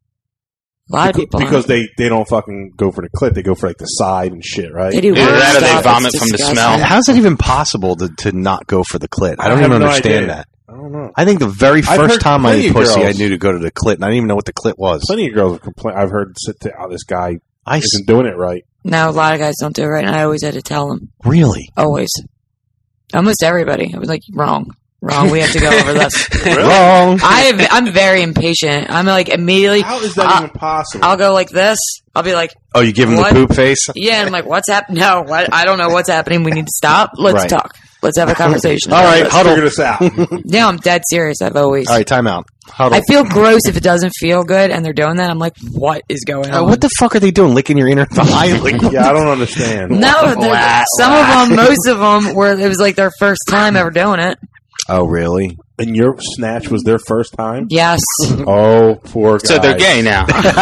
A lot of people because they don't fucking go for the clit. They go for like the side and shit, right? They do. Either that or they vomit from the smell. How's it even possible to not go for the clit? I don't even understand that. I don't know. I think the very first time I ate pussy, girls, I knew to go to the clit, and I didn't even know what the clit was. Plenty of girls complain. I've heard this guy isn't doing it right. No, a lot of guys don't do it right, and I always had to tell them. Really? Always. Almost everybody. I was like, wrong. We have to go over this. Wrong. I'm very impatient. I'm like immediately. How is that even possible? I'll go like this. I'll be like, oh, you give him what? the poop face? Yeah, and I'm like, what's happening? No, I don't know what's happening. We need to stop. Let's talk. Let's have a conversation. All right, huddle. Figure this out. Yeah, I'm dead serious. I've always. All right, time out. Huddle. I feel gross if it doesn't feel good, and they're doing that. I'm like, what is going on? What the fuck are they doing? Licking your inner thigh? Yeah, I don't understand. No, some of them, most of them, it was like their first time ever doing it. Oh, really? And your snatch was their first time? Yes. Oh, poor guys. So they're gay now.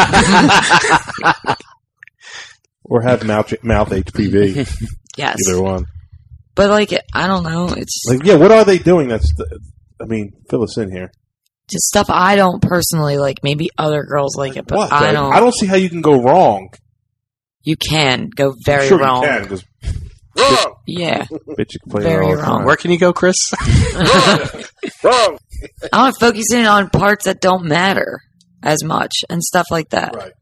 Or have mouth HPV. Yes. Either one. But, like, I don't know. It's like, yeah, what are they doing? Fill us in here. Just stuff I don't personally like. Maybe other girls like it, but What? I don't. I don't see how you can go wrong. You can go very sure wrong. You can, 'cause wrong! Yeah. Bitch, you complain Very all the wrong. time. Where can you go, Chris? Wrong! I'm focusing on parts that don't matter as much and stuff like that. Right.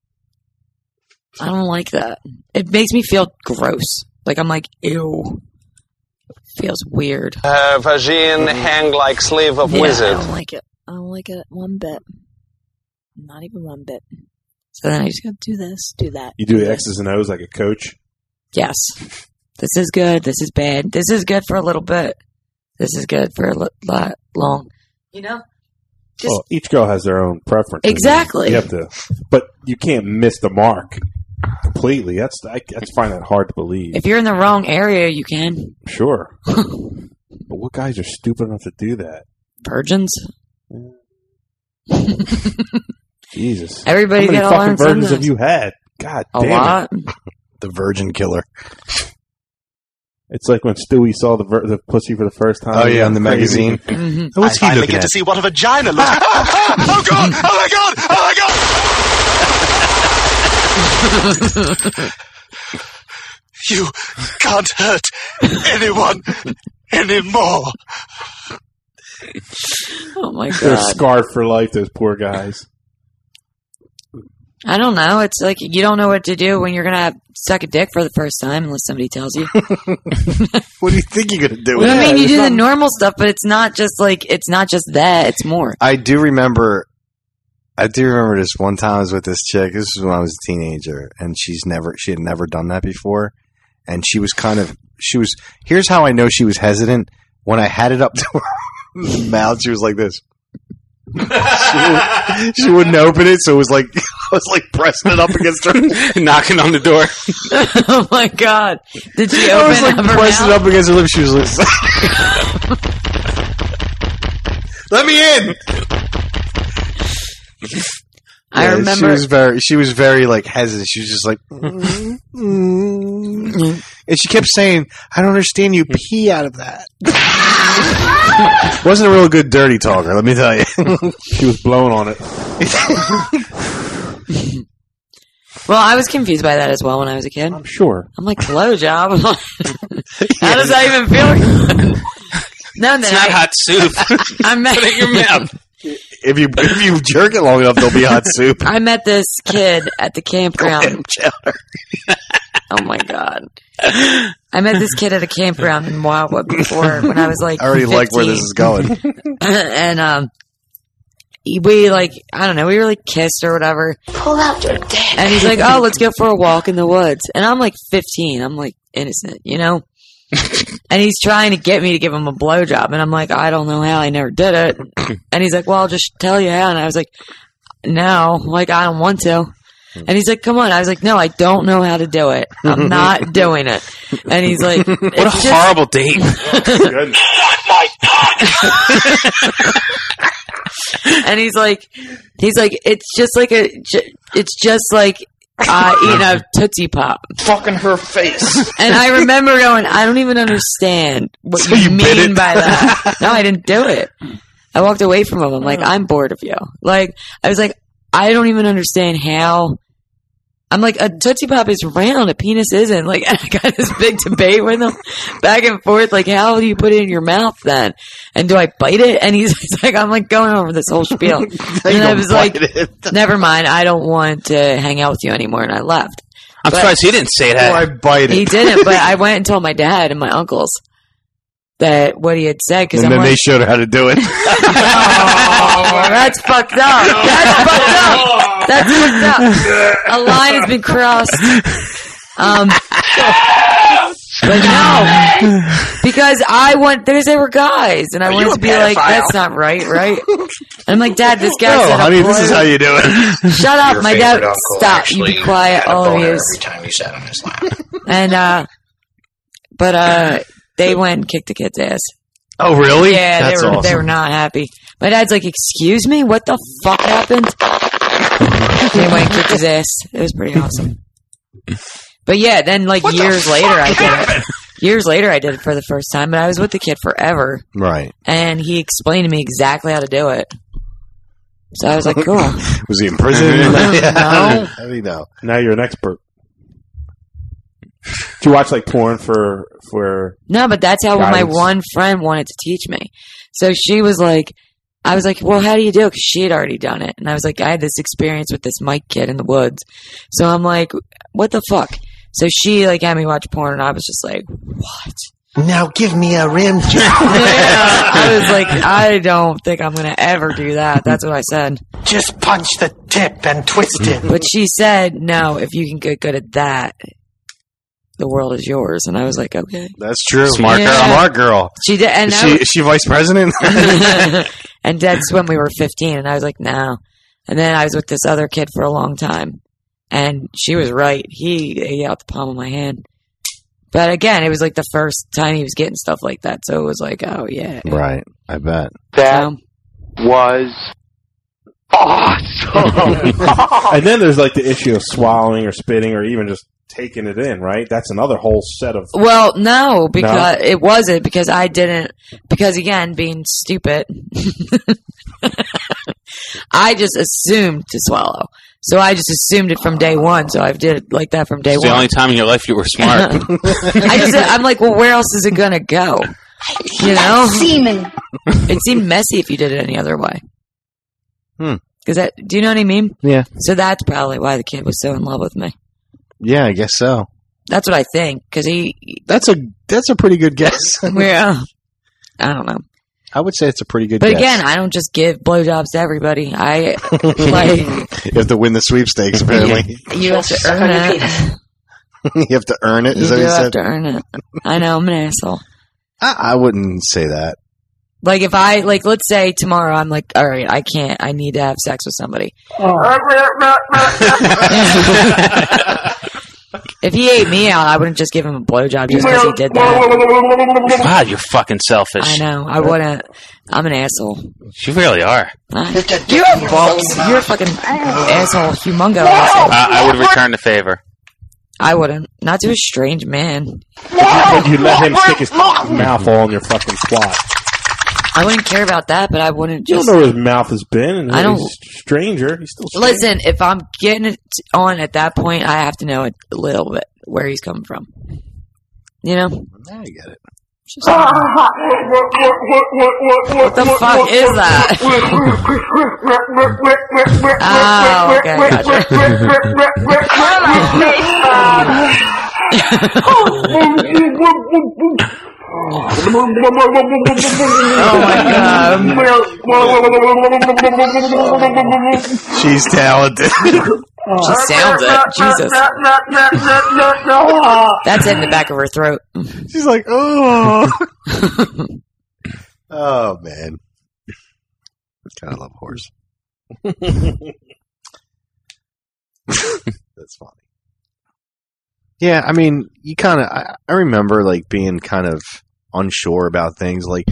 I don't like that. It makes me feel gross. Like, I'm like, ew. Feels weird. Vagine hang like sleeve of wizard. I don't like it. I don't like it one bit. Not even one bit. So then I just go, do this, do that. You do the X's and O's like a coach? Yes. This is good. This is bad. This is good for a little bit. This is good for a lot long. You know? Well, each girl has their own preference. Exactly. You have to, but you can't miss the mark completely. I find that hard to believe. If you're in the wrong area, you can. Sure. But what guys are stupid enough to do that? Virgins. Jesus. Everybody How many get all fucking on virgins sometimes. have you had? God A damn lot. it. The virgin killer. It's like when Stewie saw the pussy for the first time. Oh, yeah, on the Crazy. magazine. Mm-hmm. What's he finally looking get at? to see what a vagina looks like. Oh, God! Oh, my God! Oh, my God! You can't hurt anyone anymore. Oh, my They're God. scarred for life, those poor guys. I don't know. It's like you don't know what to do when you're gonna suck a dick for the first time unless somebody tells you. What do you think you're gonna do? Well, I mean, you do the normal stuff, but it's not just that. It's more. I do remember this one time I was with this chick. This was when I was a teenager, and she had never done that before, and here's how I know she was hesitant. When I had it up to her mouth, she was like this. She wouldn't open it, so it was like I was like pressing it up against her, knocking on the door. Oh my god! Did she open? I was like pressing it up against her lips. She was like, "Let me in." I remember she was very like hesitant. She was just like, and she kept saying, "I don't understand. You pee out of that." Wasn't a real good dirty talker, let me tell you. She was blowing on it. Well, I was confused by that as well when I was a kid. I'm sure. I'm like, blowjob? How does that even feel? No, it's not hot soup. I met Put it in your mouth. If you jerk it long enough, there'll be hot soup. I met this kid at the campground. Clam chowder. Oh my god! I met this kid at a campground in Wildwood before when I was like. I already 15. like where this is going. And we like I don't know, we were like kissed or whatever. Pull out your dick. And he's like, "Oh, let's go for a walk in the woods." And I'm like 15. I'm like innocent, you know. And he's trying to get me to give him a blowjob, and I'm like, I don't know how. I never did it. And he's like, "Well, I'll just tell you how." And I was like, "No, like I don't want to." And he's like, "Come on." I was like, "No, I don't know how to do it. I'm not doing it." And he's like, "What a horrible date." And he's like, it's just like eating a Tootsie Pop. Fucking her face. And I remember going, I don't even understand what So you you bit mean it? by that. No, I didn't do it. I walked away from him. I'm like, I'm bored of you. Like, I was like, I don't even understand how. I'm like, a Tootsie Pop is round, a penis isn't. Like, I got this big debate with him, back and forth. Like, how do you put it in your mouth then? And do I bite it? And he's like, I'm like going over this whole spiel. And I was like, never mind, I don't want to hang out with you anymore. And I left. I'm surprised he didn't say that. Oh, I bite it. He didn't, but I went and told my dad and my uncles that what he had said. And then they showed her how to do it. Oh, that's fucked up. That's fucked up. That's fucked up. A line has been crossed. But no, because they were guys, and I wanted to be like, that's not right? And I'm like, Dad, this guy said, honey, this is how you do it. Shut up, my dad. Stop. You be quiet, all of you. Every time you sat on his lap. And but they went and kicked the kid's ass. Oh, really? Yeah, That's they were awesome. not happy. My dad's like, "Excuse me, what the fuck happened?" They went and kicked his ass. It was pretty awesome. But yeah, then like years later, I did it. Years later, I did it for the first time, but I was with the kid forever. Right. And he explained to me exactly how to do it. So I was like, cool. Was he in prison? No. How do you know? Now you're an expert. Do you watch like porn for? No, but that's how my guidance? one friend wanted to teach me. So she was like, I was like, well, how do you do it? Because she had already done it. And I was like, I had this experience with this Mike kid in the woods. So I'm like, what the fuck? So she like had me watch porn, and I was just like, what? Now give me a rim job. I was like, I don't think I'm going to ever do that. That's what I said. Just punch the tip and twist it. But she said, no, if you can get good at that, the world is yours. And I was like, okay. That's true. Smart girl. Smart girl. She did. And Is she vice president? and that's when we were 15. And I was like, no. And then I was with this other kid for a long time. And she was right. He ate out the palm of my hand. But again, it was like the first time he was getting stuff like that. So it was like, oh, yeah. Right. I bet. That was awesome. And then there's like the issue of swallowing or spitting or even just taking it in, right? That's another whole set of... Well, no, because it wasn't, because I didn't, because again, being stupid, I just assumed to swallow. So I just assumed it from day one. So I did it like that from day It's one. the only time in your life you were smart. I'm like, well, where else is it going to go? You know? Semen. It seemed messy if you did it any other way. Because do you know what I mean? Yeah. So that's probably why the kid was so in love with me. Yeah, I guess so. That's what I think. Because that's a pretty good guess. Yeah. I don't know. I would say it's a pretty good But guess. again, I don't just give blowjobs to everybody. I like. You have to win the sweepstakes, apparently. You have to earn it. You have to earn it? Is that what you said? You have to earn it. I know, I'm an asshole. I wouldn't say that. Like, if I, like, let's say tomorrow I'm like, all right, I can't, I need to have sex with somebody. If he ate me out, I wouldn't just give him a blowjob just because he did that. Wow, you're fucking selfish. I know, I wouldn't. I'm an asshole. You really are. You have balls. You're a fucking asshole, humongo asshole. I would return the favor. I wouldn't. Not to a strange man. You let him stick his mouth all in your fucking twat. I wouldn't care about that, but I wouldn't just... You don't know where his mouth has been. And I don't... He's a stranger. He's still strange. Listen, if I'm getting it on at that point, I have to know a little bit where he's coming from. You know? I get it. What the fuck is that? Oh, okay, gotcha. Oh my god. She's talented. She sounds it. Jesus. That's it in the back of her throat. She's like, oh. Oh, man. I kind of love horse. That's funny. Yeah, I mean, you kind of... I remember, like, being kind of unsure about things. Like,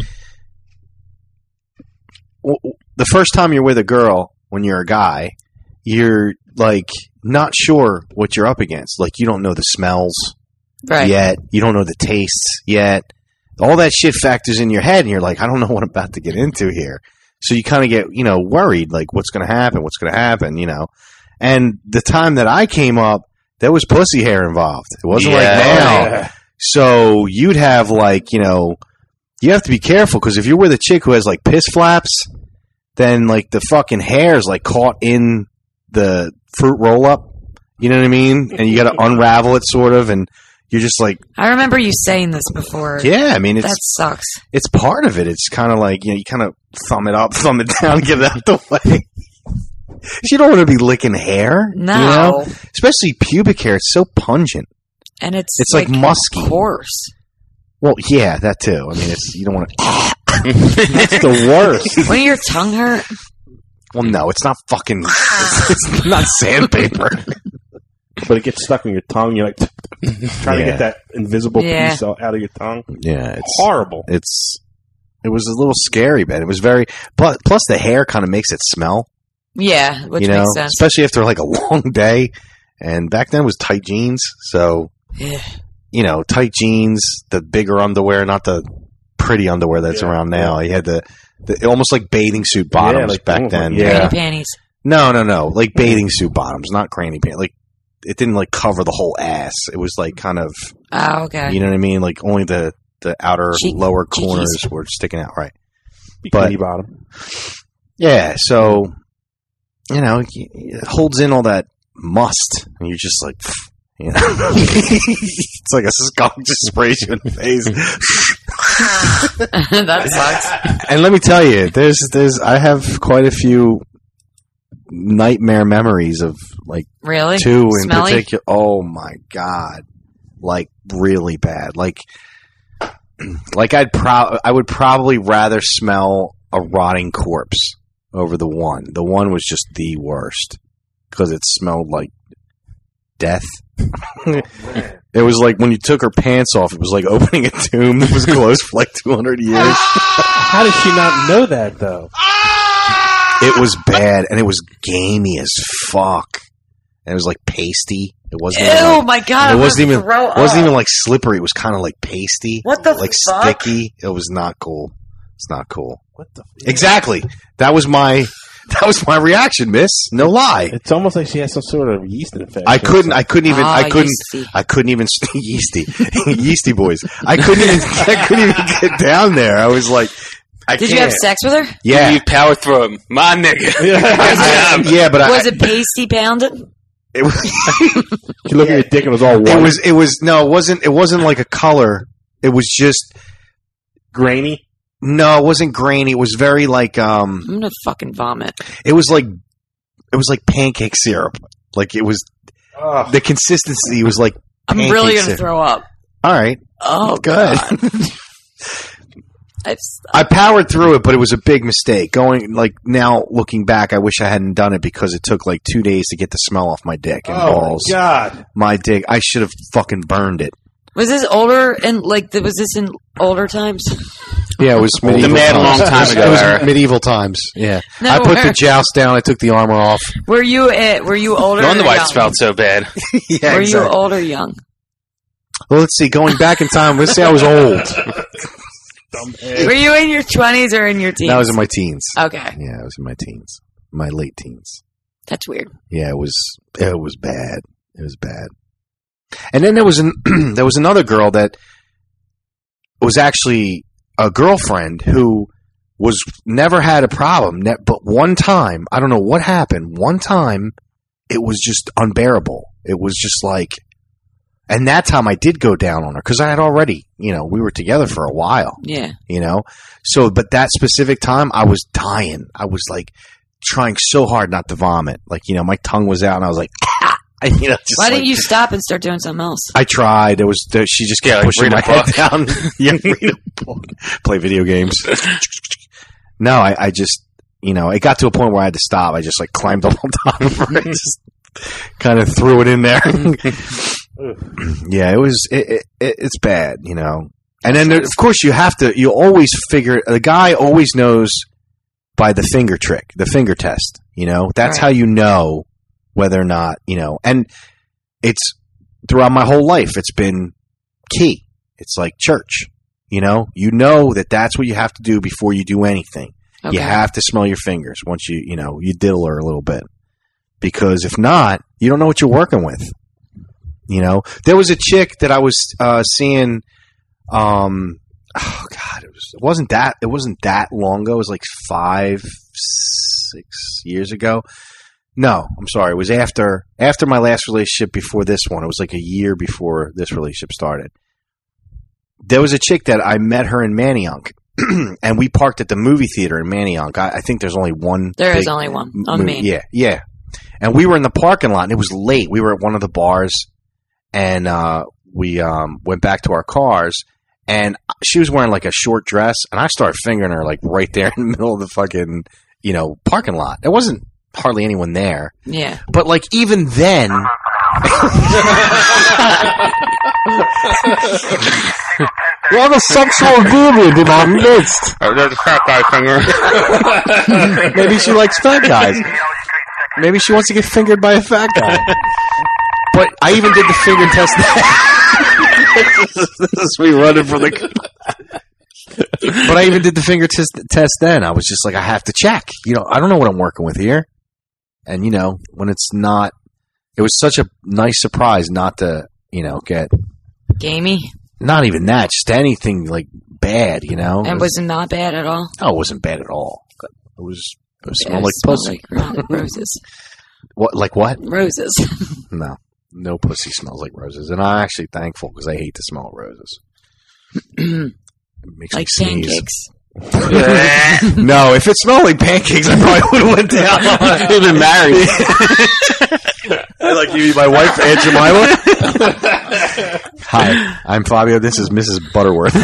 the first time you're with a girl, when you're a guy, you're, like, not sure what you're up against. Like, you don't know the smells yet. You don't know the tastes yet. All that shit factors in your head, and you're like, I don't know what I'm about to get into here. So you kind of get, worried, like, what's going to happen, And the time that I came up, there was pussy hair involved. It wasn't like now. Yeah. So you'd have like, you have to be careful because if you're with a chick who has like piss flaps, then like the fucking hair is like caught in the fruit roll up. You know what I mean? And you got to unravel it sort of. And you're just like. I remember you saying this before. Yeah. I mean, that sucks. It's part of it. It's kind of like, you kind of thumb it up, thumb it down, get it out the way. You don't want to be licking hair. No. Especially pubic hair. It's so pungent. And it's like musky. Coarse. Well, yeah, that too. I mean, you don't want to... That's the worst. When your tongue hurt? Well, no, it's not fucking... It's not sandpaper. But it gets stuck on your tongue. You're like trying to get that invisible piece out of your tongue. Yeah, it's... horrible. It was a little scary, man. It was very... Plus, the hair kind of makes it smell. Yeah, which makes sense. Especially after like a long day. And back then it was tight jeans. So, tight jeans, the bigger underwear, not the pretty underwear that's around now. You had the almost like bathing suit bottoms back then. Granny panties. No. Like bathing suit bottoms, not granny panties. Like, it didn't like cover the whole ass. It was like kind of... Oh, okay. You know what I mean? Like only the outer lower corners were sticking out, right? Bikini bottom. Yeah, so... it holds in all that must, and you're just like, it's like a skunk just sprays you in the face. That sucks. And let me tell you, I have quite a few nightmare memories of like really? Two in Smelly? particular. Oh my god, like really bad. Like I would probably rather smell a rotting corpse over the one. The one was just the worst because it smelled like death. It was like when you took her pants off, it was like opening a tomb that was closed for like 200 years. How did she not know that, though? It was bad, and it was gamey as fuck. And it was like pasty. It wasn't. Oh my god! It wasn't even like slippery. It was kind of like pasty. What the like fuck? Sticky. It was not cool. It's not cool. What the? Exactly. That was my reaction, miss. No lie. It's almost like she has some sort of yeast infection. I couldn't even yeasty boys. I couldn't even get down there. I was like, Did you have sex with her? Yeah. You power through him. My nigga. Yeah, but was it pasty pounded? It was. You look at your dick and it was all white. It wasn't like a color. It was just grainy. No, it wasn't grainy. It was very like I'm gonna fucking vomit. It was like pancake syrup. Like it was the consistency was like I'm pancake really gonna syrup. throw up. All right. Oh, good. I powered through it, but it was a big mistake. Going like now, looking back, I wish I hadn't done it because it took like 2 days to get the smell off my dick and balls. Oh my God, my dick! I should have fucking burned it. Was this older and was this in older times? Yeah, it was medieval mad times. long time ago, It was Eric. medieval times. Yeah, No, I put the Eric. joust down. I took the armor off. Were you older? No wonder or why it young? smelled so bad. Yeah, Were exactly. you old or young? Well, let's see. Going back in time, let's say I was old. Were you in your 20s or in your teens? That was in my teens. Okay, Yeah, I was in my teens, my late teens. that's weird. Yeah, it was bad. It was bad. And then there was there was another girl that was actually a girlfriend who was never had a problem. But one time, I don't know what happened. One time, it was just unbearable. It was just like, and that time I did go down on her because I had already, we were together for a while. Yeah. So, but that specific time, I was dying. I was like trying so hard not to vomit. Like, my tongue was out and I was like, just Why didn't you stop and start doing something else? I tried. She just kept pushing my head down. Yeah, read a book. Play video games. No, I just, it got to a point where I had to stop. I just like climbed up on top of her and just kind of threw it in there. Yeah, it's bad, And then, of course, you always figure, the guy always knows by the finger trick, the finger test, That's how you know whether or not, and it's throughout my whole life, it's been key. It's like church, you know that that's what you have to do before you do anything. Okay. You have to smell your fingers once you diddle her a little bit, because if not, you don't know what you're working with. There was a chick that I was seeing. Oh God, it wasn't that long ago. It was like 5-6 years ago. No, I'm sorry. It was after my last relationship before this one. It was like a year before this relationship started. There was a chick that I met her in Manayunk, and we parked at the movie theater in Manayunk. I think there's only one. There is only one on Main. Yeah. And we were in the parking lot, and it was late. We were at one of the bars, and we went back to our cars, and she was wearing like a short dress, and I started fingering her like right there in the middle of the fucking parking lot. There wasn't hardly anyone there. Yeah. But like even then We have a sexual deviant in our midst. There's a fat guy finger. Maybe she likes fat guys. Maybe she wants to get fingered by a fat guy. But I even did the finger test. This is me running for the. But I even did the finger test then. I was just like, I have to check. I don't know what I'm working with here. And, when it's not, it was such a nice surprise not to, get. Gamey? Not even that. Just anything like bad, And was it not bad at all? No, it wasn't bad at all. It smelled like pussy. Like roses. What? Like what? Roses. No pussy smells like roses. And I'm actually thankful because I hate the smell of roses. It makes like me sneeze. pancakes. No, if it smelled like pancakes, I probably would have went down. You've been married. Like you, my wife, Aunt Jemima. Hi, I'm Fabio. This is Mrs. Butterworth.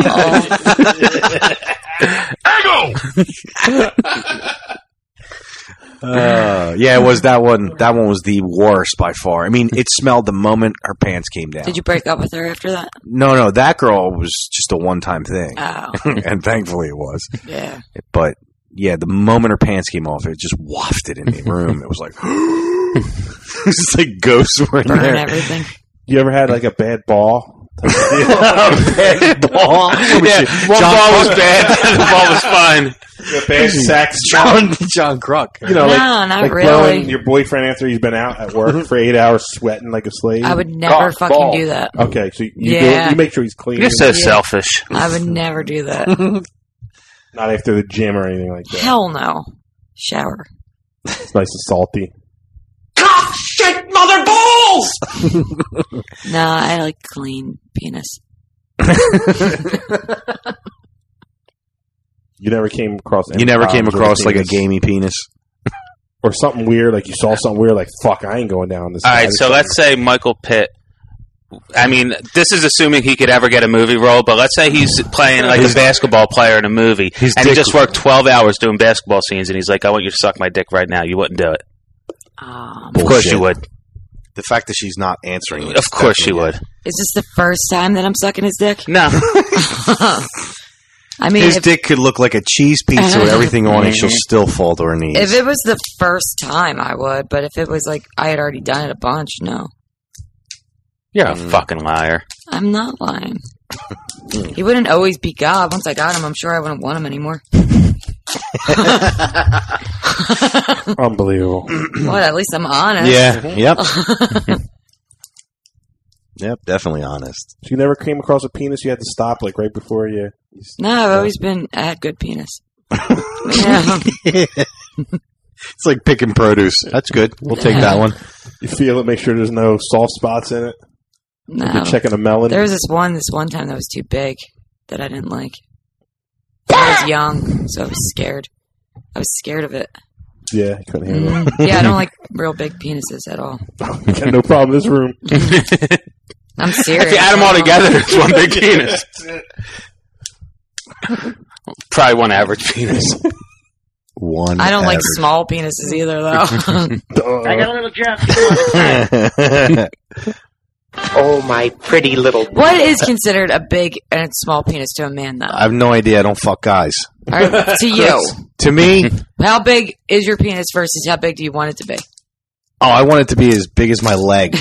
Yeah, it was that one. That one was the worst by far. I mean, it smelled the moment her pants came down. Did you break up with her after that? No, that girl was just a one-time thing. Oh. And thankfully it was. Yeah. But, yeah, the moment her pants came off, it just wafted in the room. It was like, it was just like ghosts were in Burn there. everything. You ever had like a bad ball? Bad ball? Yeah, one ball was bad. The ball was fine. A bad sex. John Kruk. Not really. Blowing your boyfriend after he's been out at work for 8 hours sweating like a slave. I would never fucking do that. Okay, so you make sure he's clean. You're so selfish. I would never do that. Not after the gym or anything like that. Hell no. Shower. It's nice and salty. Cock, shit, mother balls! Nah, I like clean penis. You never came across any You never came problems with across like a penis? gamey penis? Or something weird, like you saw something weird, like, fuck, I ain't going down this. All right, so let's say Michael Pitt. I mean, this is assuming he could ever get a movie role, but let's say he's playing like a basketball player in a movie, and he just worked 12 hours doing basketball scenes, and he's like, I want you to suck my dick right now. You wouldn't do it. Bullshit. Of course you would. The fact that she's not answering it. Of course she would. Is this the first time that I'm sucking his dick? No. I mean, his dick could look like a cheese pizza with everything on it. She'll still fall to her knees. If it was the first time, I would. But if it was like I had already done it a bunch, no. You're a fucking liar. I'm not lying. He wouldn't always be God. Once I got him, I'm sure I wouldn't want him anymore. Unbelievable. What? At least I'm honest. Yeah. Yep. Yep. Definitely honest. So you never came across a penis you had to stop like right before you? No, I've always been. I had good penis. Yeah. It's like picking produce. That's good. We'll take that one. You feel it. Make sure there's no soft spots in it. No. Like you're checking a melon. There was this one time that was too big that I didn't like. I was young, so I was scared. I was scared of it. Yeah, you couldn't handle it. Yeah, I don't like real big penises at all. You got no problem in this room. I'm serious. If you add them all together, it's one big penis. Probably one average penis. One. I don't like average. small penises either, though. I got a little job. Oh, my pretty little... What is considered a big and small penis to a man, though? I have no idea. I don't fuck guys. All right, to you. To me, How big is your penis versus how big do you want it to be? I want it to be as big as my leg.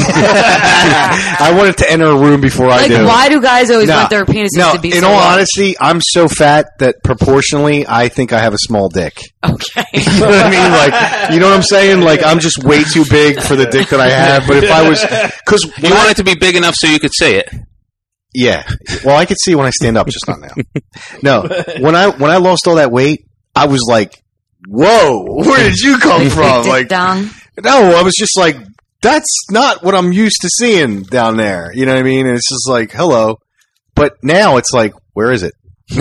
I want it to enter a room before I do. Why do guys always want their penises to be so in all large? honesty, I'm so fat that proportionally, I think I have a small dick. Okay. You know what I mean? Like, you know what I'm saying? Like, I'm just way too big for the dick that I have. But if I was... Because you want it to be big enough so you could see it. Yeah. Well, I could see when I stand up, just not now. No. When I lost all that weight, I was like, whoa, where did you come from? Like, down. no, I was just like, that's not what I'm used to seeing down there. You know what I mean? And it's just like, hello. But now it's like, where is it?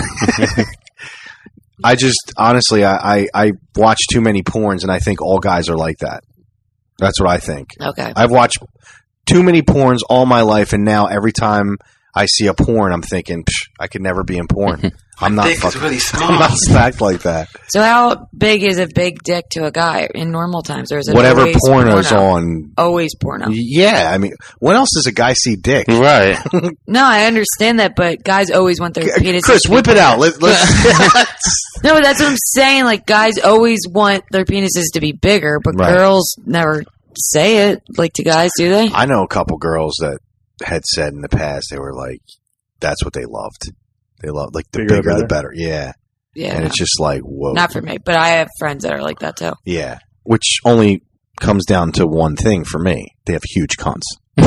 I just, honestly, I watch too many porns and I think all guys are like that. That's what I think. Okay. I've watched too many porns all my life, and now every time I see a porn, I'm thinking, I could never be in porn. I'm not fucking, really I'm not stacked like that. So how big is a big dick to a guy in normal times? Or is it Whatever always porno's porno? on. Always porno. Yeah, I mean, when else does a guy see dick? Right. No, I understand that, but guys always want their penises Chris, to be whip it bigger. out. Let's No, that's what I'm saying. Like, guys always want their penises to be bigger, but Right. girls never say it, like, to guys, do they? I know a couple girls that had said in the past, they were like, that's what they loved. They loved, like, the bigger the better. Yeah. Yeah. And it's just like, whoa. Not for me, but I have friends that are like that, too. Yeah. Which only comes down to one thing for me. They have huge cunts.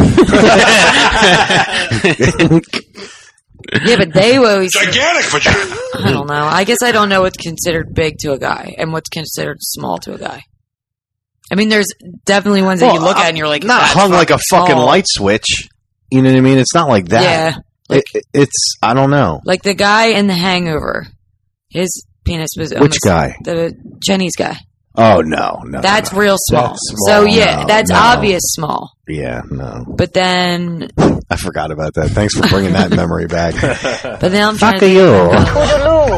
Yeah, but they always... Gigantic vagina! I don't know. I guess I don't know what's considered big to a guy and what's considered small to a guy. I mean, there's definitely ones that you look at and you're like, not that's hung like a fucking small. light switch. You know what I mean? It's not like that. Yeah. Like, it's, I don't know. like the guy in The Hangover. His penis was almost... Which guy? The Chinese guy. Oh, no. That's no. real small. That's small. So, yeah, No, that's no. obvious small. Yeah, no. But then... I forgot about that. Thanks for bringing that memory back. But then I'm trying Fuck to you. Toodaloo,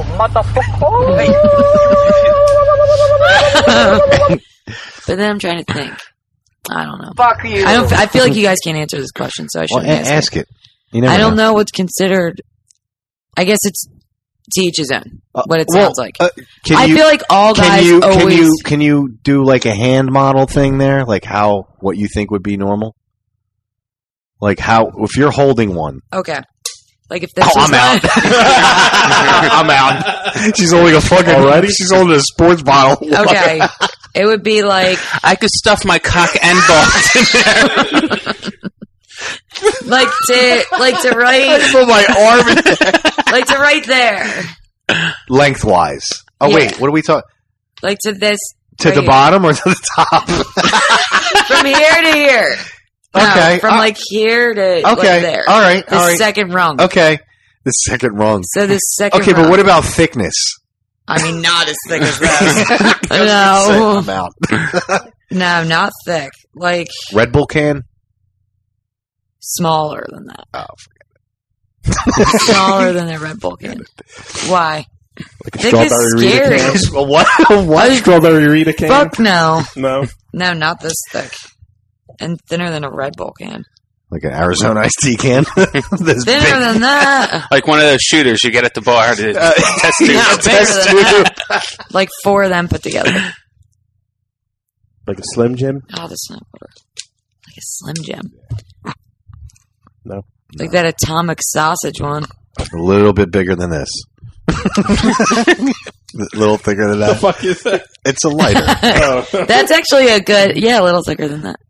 motherfucker. But then I'm trying to think. I don't know. Fuck you. I feel like you guys can't answer this question, so I Well, shouldn't ask it. You never I don't know what's considered... I guess it's to each his own, what it sounds like. I feel like all guys always... Can you do like a hand model thing there? Like what you think would be normal? Like if you're holding one. Okay. Like if this was I'm out. I'm out. She's holding a fucking... Already? She's holding a sports bottle. Okay. It would be like... I could stuff my cock and balls in there. like to right... I put my arm in there. Like to right there. Lengthwise. Oh, Yeah. wait. What are we talking? Like to this. To right the here. bottom or to the top? From here to here. No, Okay. from like here to like Okay. there. All right. The All right. second rung. Okay. The second rung. So the second Okay, rung. but what about thickness? I mean, not as thick as that. No. I'm out. No, not thick. Like Red Bull can? smaller than that. Oh, Smaller than a Red Bull can. Why? Like a Thick is strawberry scary. Rita can? What? Strawberry Rita can? Fuck no. No. No, not this thick. And thinner than a Red Bull can. Like an Arizona iced tea can? This Thinner big- than that. Like one of those shooters you get at the bar to test tube. No, bigger than that. Like 4 of them put together. Like a Slim Jim? Oh, that's not water. Like a Slim Jim. No. Like that atomic sausage one. A little bit bigger than this. A little thicker than that. The fuck is that? It's a lighter. That's actually a good, a little thicker than that.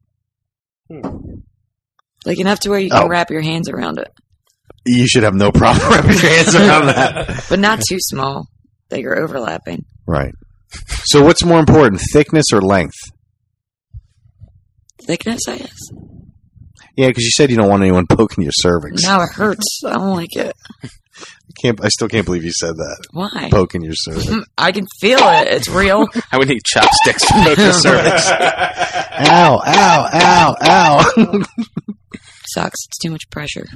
Like enough to where you can wrap your hands around it. You should have no problem wrapping your hands around that. But not too small that you're overlapping. Right. So what's more important, thickness or length? Thickness, I guess. Yeah, because you said you don't want anyone poking your cervix. Now it hurts. I don't like it. I still can't believe you said that. Why? Poking your cervix. I can feel it. It's real. I would need chopsticks to poke the cervix. Ow, ow, ow, ow. Sucks. It's too much pressure.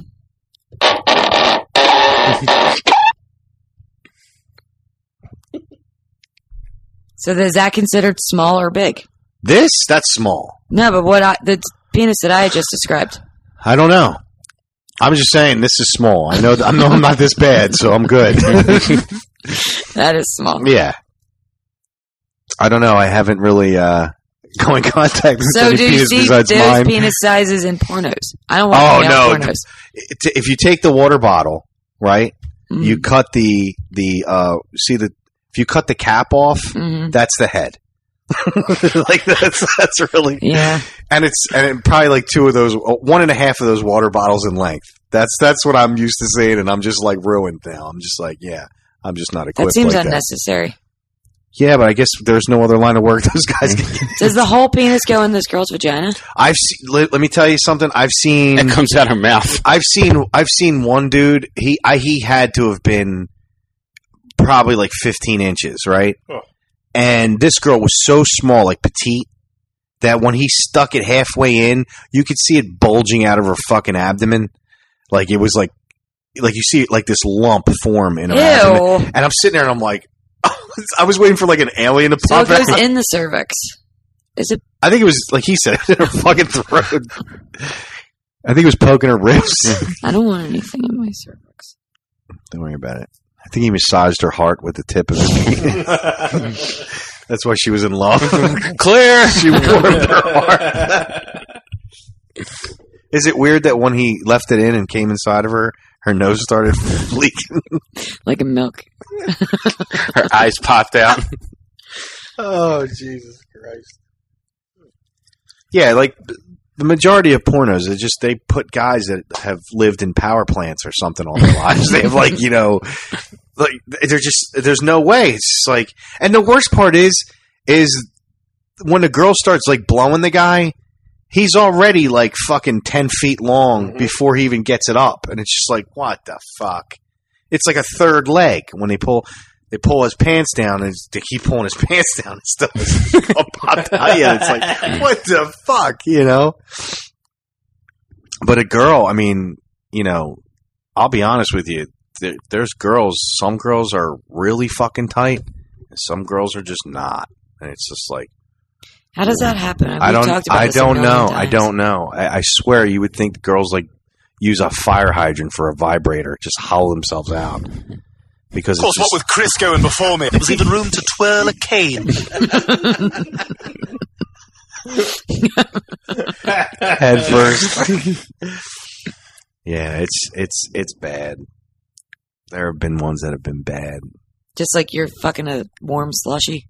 So is that considered small or big? That's small. No, but the penis that I just described. I don't know. I'm just saying this is small. I know I'm not this bad, so I'm good. That is small. Yeah. I don't know. I haven't really come in contact with So any do you penis see besides those mine. penis sizes in pornos? I don't want pornos. If you take the water bottle, right? Mm-hmm. You cut if you cut the cap off, that's the head. Like that's really and it probably like 2 of those, 1.5 of those water bottles in length. That's what I'm used to seeing, and I'm just like ruined now. I'm just like, I'm just not equipped. That seems like unnecessary. Yeah, but I guess there's no other line of work those guys can get. Does the whole penis go in this girl's vagina? I've seen. Let me tell you something. I've seen. It comes out her mouth. I've seen one dude. He had to have been probably like 15 inches, right? Oh. And this girl was so small, like petite, that when he stuck it halfway in, you could see it bulging out of her fucking abdomen. Like it was like you see like this lump form in her abdomen. And I'm sitting there and I'm like, I was waiting for like an alien to pop out. So it goes in the cervix. Is it? I think it was like he said, in her fucking throat. I think it was poking her ribs. I don't want anything in my cervix. Don't worry about it. I think he massaged her heart with the tip of his penis. That's why she was in love. Clear. She warmed her heart. Is it weird that when he left it in and came inside of her, her nose started leaking? Like a milk. Her eyes popped out. Oh, Jesus Christ. Yeah, like the majority of pornos, they put guys that have lived in power plants or something all their lives. They have like there's no way. It's just like, and the worst part is when the girl starts like blowing the guy, he's already like fucking 10 feet long before he even gets it up. And it's just like, what the fuck? It's like a third leg when they pull his pants down and they keep pulling his pants down and stuff. It's like, what the fuck, you know? But a girl, I mean, you know, I'll be honest with you. There's girls, some girls are really fucking tight and some girls are just not. And it's just like, how does that happen? I don't know. I swear you would think girls like use a fire hydrant for a vibrator, just hollow themselves out. Because of course, what with Chris going before me, there was even room to twirl a cane. Head first. Yeah, it's bad. There have been ones that have been bad. Just like you're fucking a warm slushy.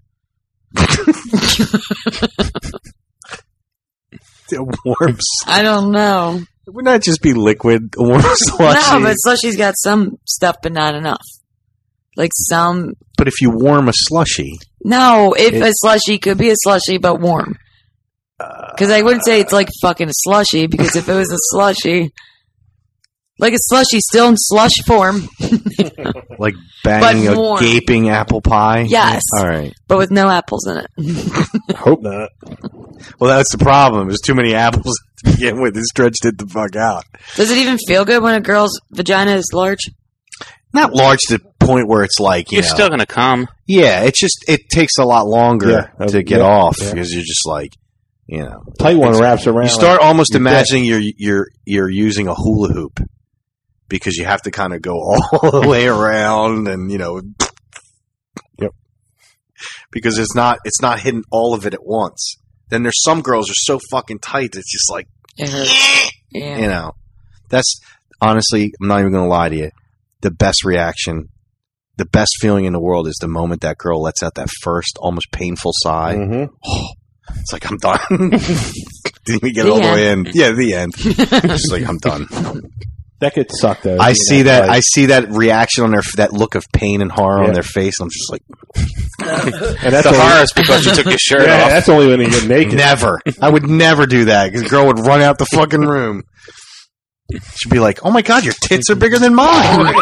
I don't know. It would not just be liquid, warm slushy. No, but slushy's got some stuff, but not enough. Like some... But if you warm a slushie... No, if a slushie could be a slushie, but warm. Because I wouldn't say it's like fucking a slushie, because if it was a slushie... Like a slushie still in slush form. Like banging a warm. gaping apple pie? Yes. All right. But with no apples in it. I hope not. Well, that's the problem. There's too many apples to begin with. It stretched it the fuck out. Does it even feel good when a girl's vagina is large? Not large to the point where it's like, You're still going to come. Yeah, it takes a lot longer to get off yeah. because you're just like, tight one wraps around. You start almost imagining you're using a hula hoop because you have to kind of go all the way around and Yep. Because it's not hitting all of it at once. Then there's some girls are so fucking tight that it's just like, it hurts. Yeah. That's honestly, I'm not even going to lie to you. The best reaction, the best feeling in the world is the moment that girl lets out that first, almost painful sigh. Mm-hmm. Oh, it's like, I'm done. Didn't even get all the way in. Yeah, the end. It's like, I'm done. That could suck, though. I see that reaction on that look of pain and horror on their face, and I'm just like... And that's the horror is because you took your shirt off. That's only when you get naked. Never. I would never do that, because the girl would run out the fucking room. She'd be like, oh my God, your tits are bigger than mine.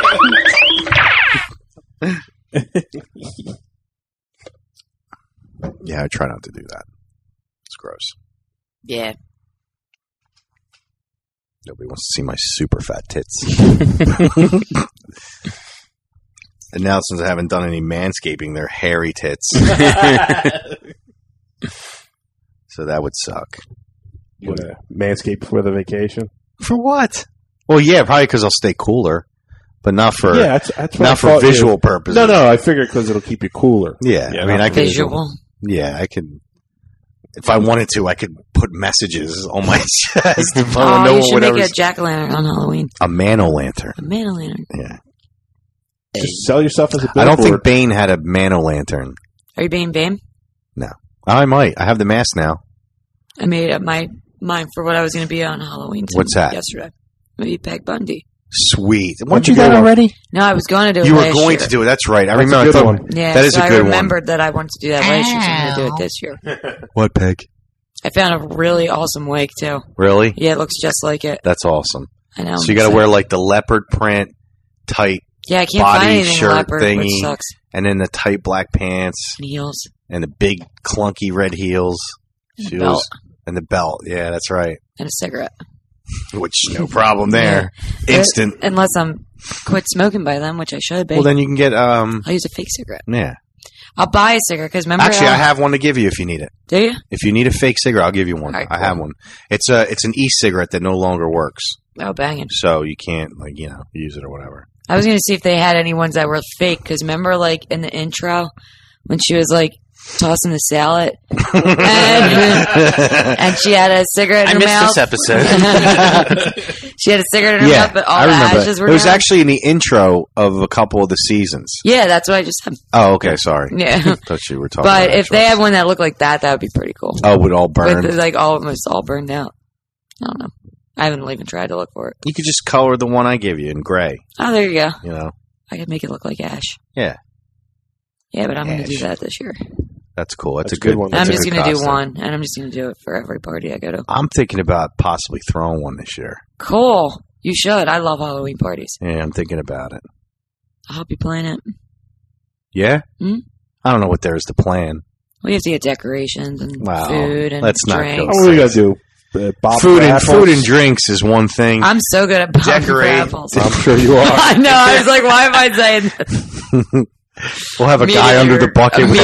Yeah, I try not to do that. It's gross. Yeah. Nobody wants to see my super fat tits. And now, since I haven't done any manscaping, they're hairy tits. So that would suck. You want to manscape for the vacation? For what? Well, yeah, probably because I'll stay cooler, but not for that's not for visual purposes. No, I figured because it'll keep you cooler. Yeah, I mean, I could visual. Yeah, I could. If I wanted to, I could put messages on my chest. If I you should make a jack-o'-lantern on Halloween. A man-o'-lantern. A man-o'-lantern. Yeah. Just sell yourself as a billboard. I don't think Bane had a man-o'-lantern. Are you being Bane? No. I might. I have the mask now. I made up my mind for what I was going to be on Halloween. What's that? Yesterday. Maybe Peg Bundy. Sweet. Weren't you that already? No, I was going to do it You were last going year. to do it. That's right. I That's remember. a good one. Yeah, that is so a good I remembered that I wanted to do that last year, so I'm going to do it this year. What, Peg? I found a really awesome wig, too. Really? Yeah, it looks just like it. That's awesome. I know. So you got to wear like the leopard print, tight I can't find body anything shirt leopard, thingy, which sucks. and then the tight black pants, And heels. and the big clunky red heels, And the belt. and the belt. Yeah, that's right. And a cigarette. Which no problem there. Yeah. Instant. Unless I'm quit smoking by then, which I should be. Well, then you can get I'll use a fake cigarette. Yeah. I'll buy a cigarette because remember. Actually, I have one to give you if you need it. Do you? If you need a fake cigarette, I'll give you one. All right, I have one. It's an e-cigarette that no longer works, Oh, banging. so you can't use it or whatever. I was going to see if they had any ones that were fake because remember, like in the intro when she was like tossing the salad and she had a cigarette in her mouth. I missed this episode. She had a cigarette in her mouth, but all I the remember. ashes were It was down. actually in the intro of a couple of the seasons. Yeah, that's what I just said. Oh, okay, sorry. Yeah. Thought you were talking. But about if they had one that looked like that, that would be pretty cool. oh, it would all burn. With like almost all burned out. I don't know. I haven't even tried to look for it. You could just color the one I give you in gray. Oh, there you go. You know. I could make it look like ash. Yeah. Yeah, but I'm going to Ash. do that this year. That's cool. That's a good one. I'm just going to do one, and I'm just going to do it for every party I go to. I'm thinking about possibly throwing one this year. Cool. You should. I love Halloween parties. Yeah, I'm thinking about it. I'll help you plan it. Yeah? Hmm? I don't know what there is to plan. We have to get decorations and Wow. food and Let's not go drinks. What do we got to do? Food and drinks is one thing. I'm so good at popping Decorate. raffles. I'm sure you are. I know. I was like, why am I saying this? We'll have a guy under the bucket with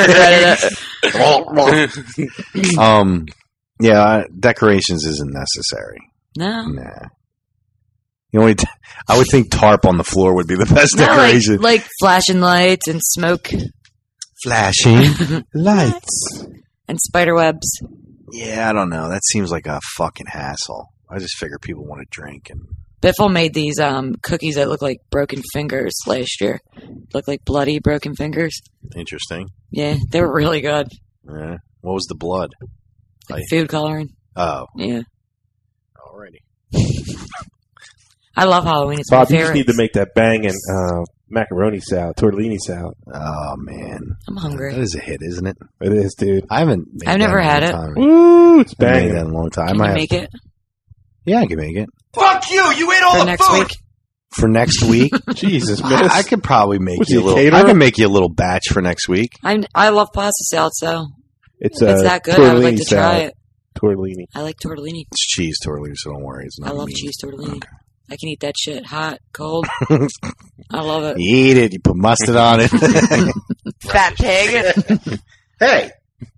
Immediately regretted it. Yeah, decorations isn't necessary. No. Nah. I would think tarp on the floor would be the best decoration. Like flashing lights and smoke. Flashing lights. And spider webs. Yeah, I don't know. That seems like a fucking hassle. I just figure people want to drink and. Biffle made these cookies that look like broken fingers last year. Look like bloody broken fingers. Interesting. Yeah, they were really good. Yeah. What was the blood? Like food coloring. Oh. Yeah. Alrighty. I love Halloween. It's Bob, my you just favorite. need to make that banging macaroni salad, tortellini salad. Oh, man. I'm hungry. That is a hit, isn't it? It is, dude. I've never had it. Woo, it's I haven't banging. made that in a long time. Can I you have- make it Yeah, I can make it. Fuck you! You ate all for the next food. week? For next week? Jesus, miss. I could probably make Was you a he a little. caterer? I can make you a little batch for next week. I love pasta salad, so It's that good. I would like to try it. Tortellini. I like tortellini. It's cheese tortellini, so don't worry. It's not I love meat. cheese tortellini. I can eat that shit hot, cold. I love it. You eat it. You put mustard on it. Fat pig. Hey.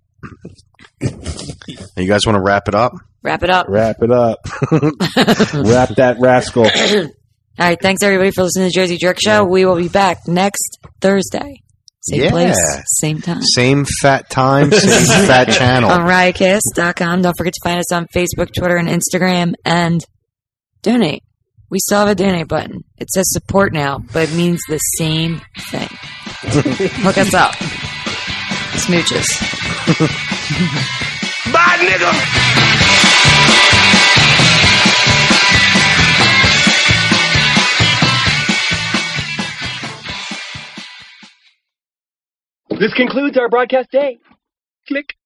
You guys want to wrap it up? Wrap it up. Wrap it up. Wrap that rascal. All right. Thanks, everybody, for listening to the Jersey Jerk Show. We will be back next Thursday. Same place, same time. Same fat time, same fat channel. On riotcast.com. Don't forget to find us on Facebook, Twitter, and Instagram. And donate. We still have a donate button. It says support now, but it means the same thing. Hook us up. Smooches. Bye, nigga! This concludes our broadcast day. Click.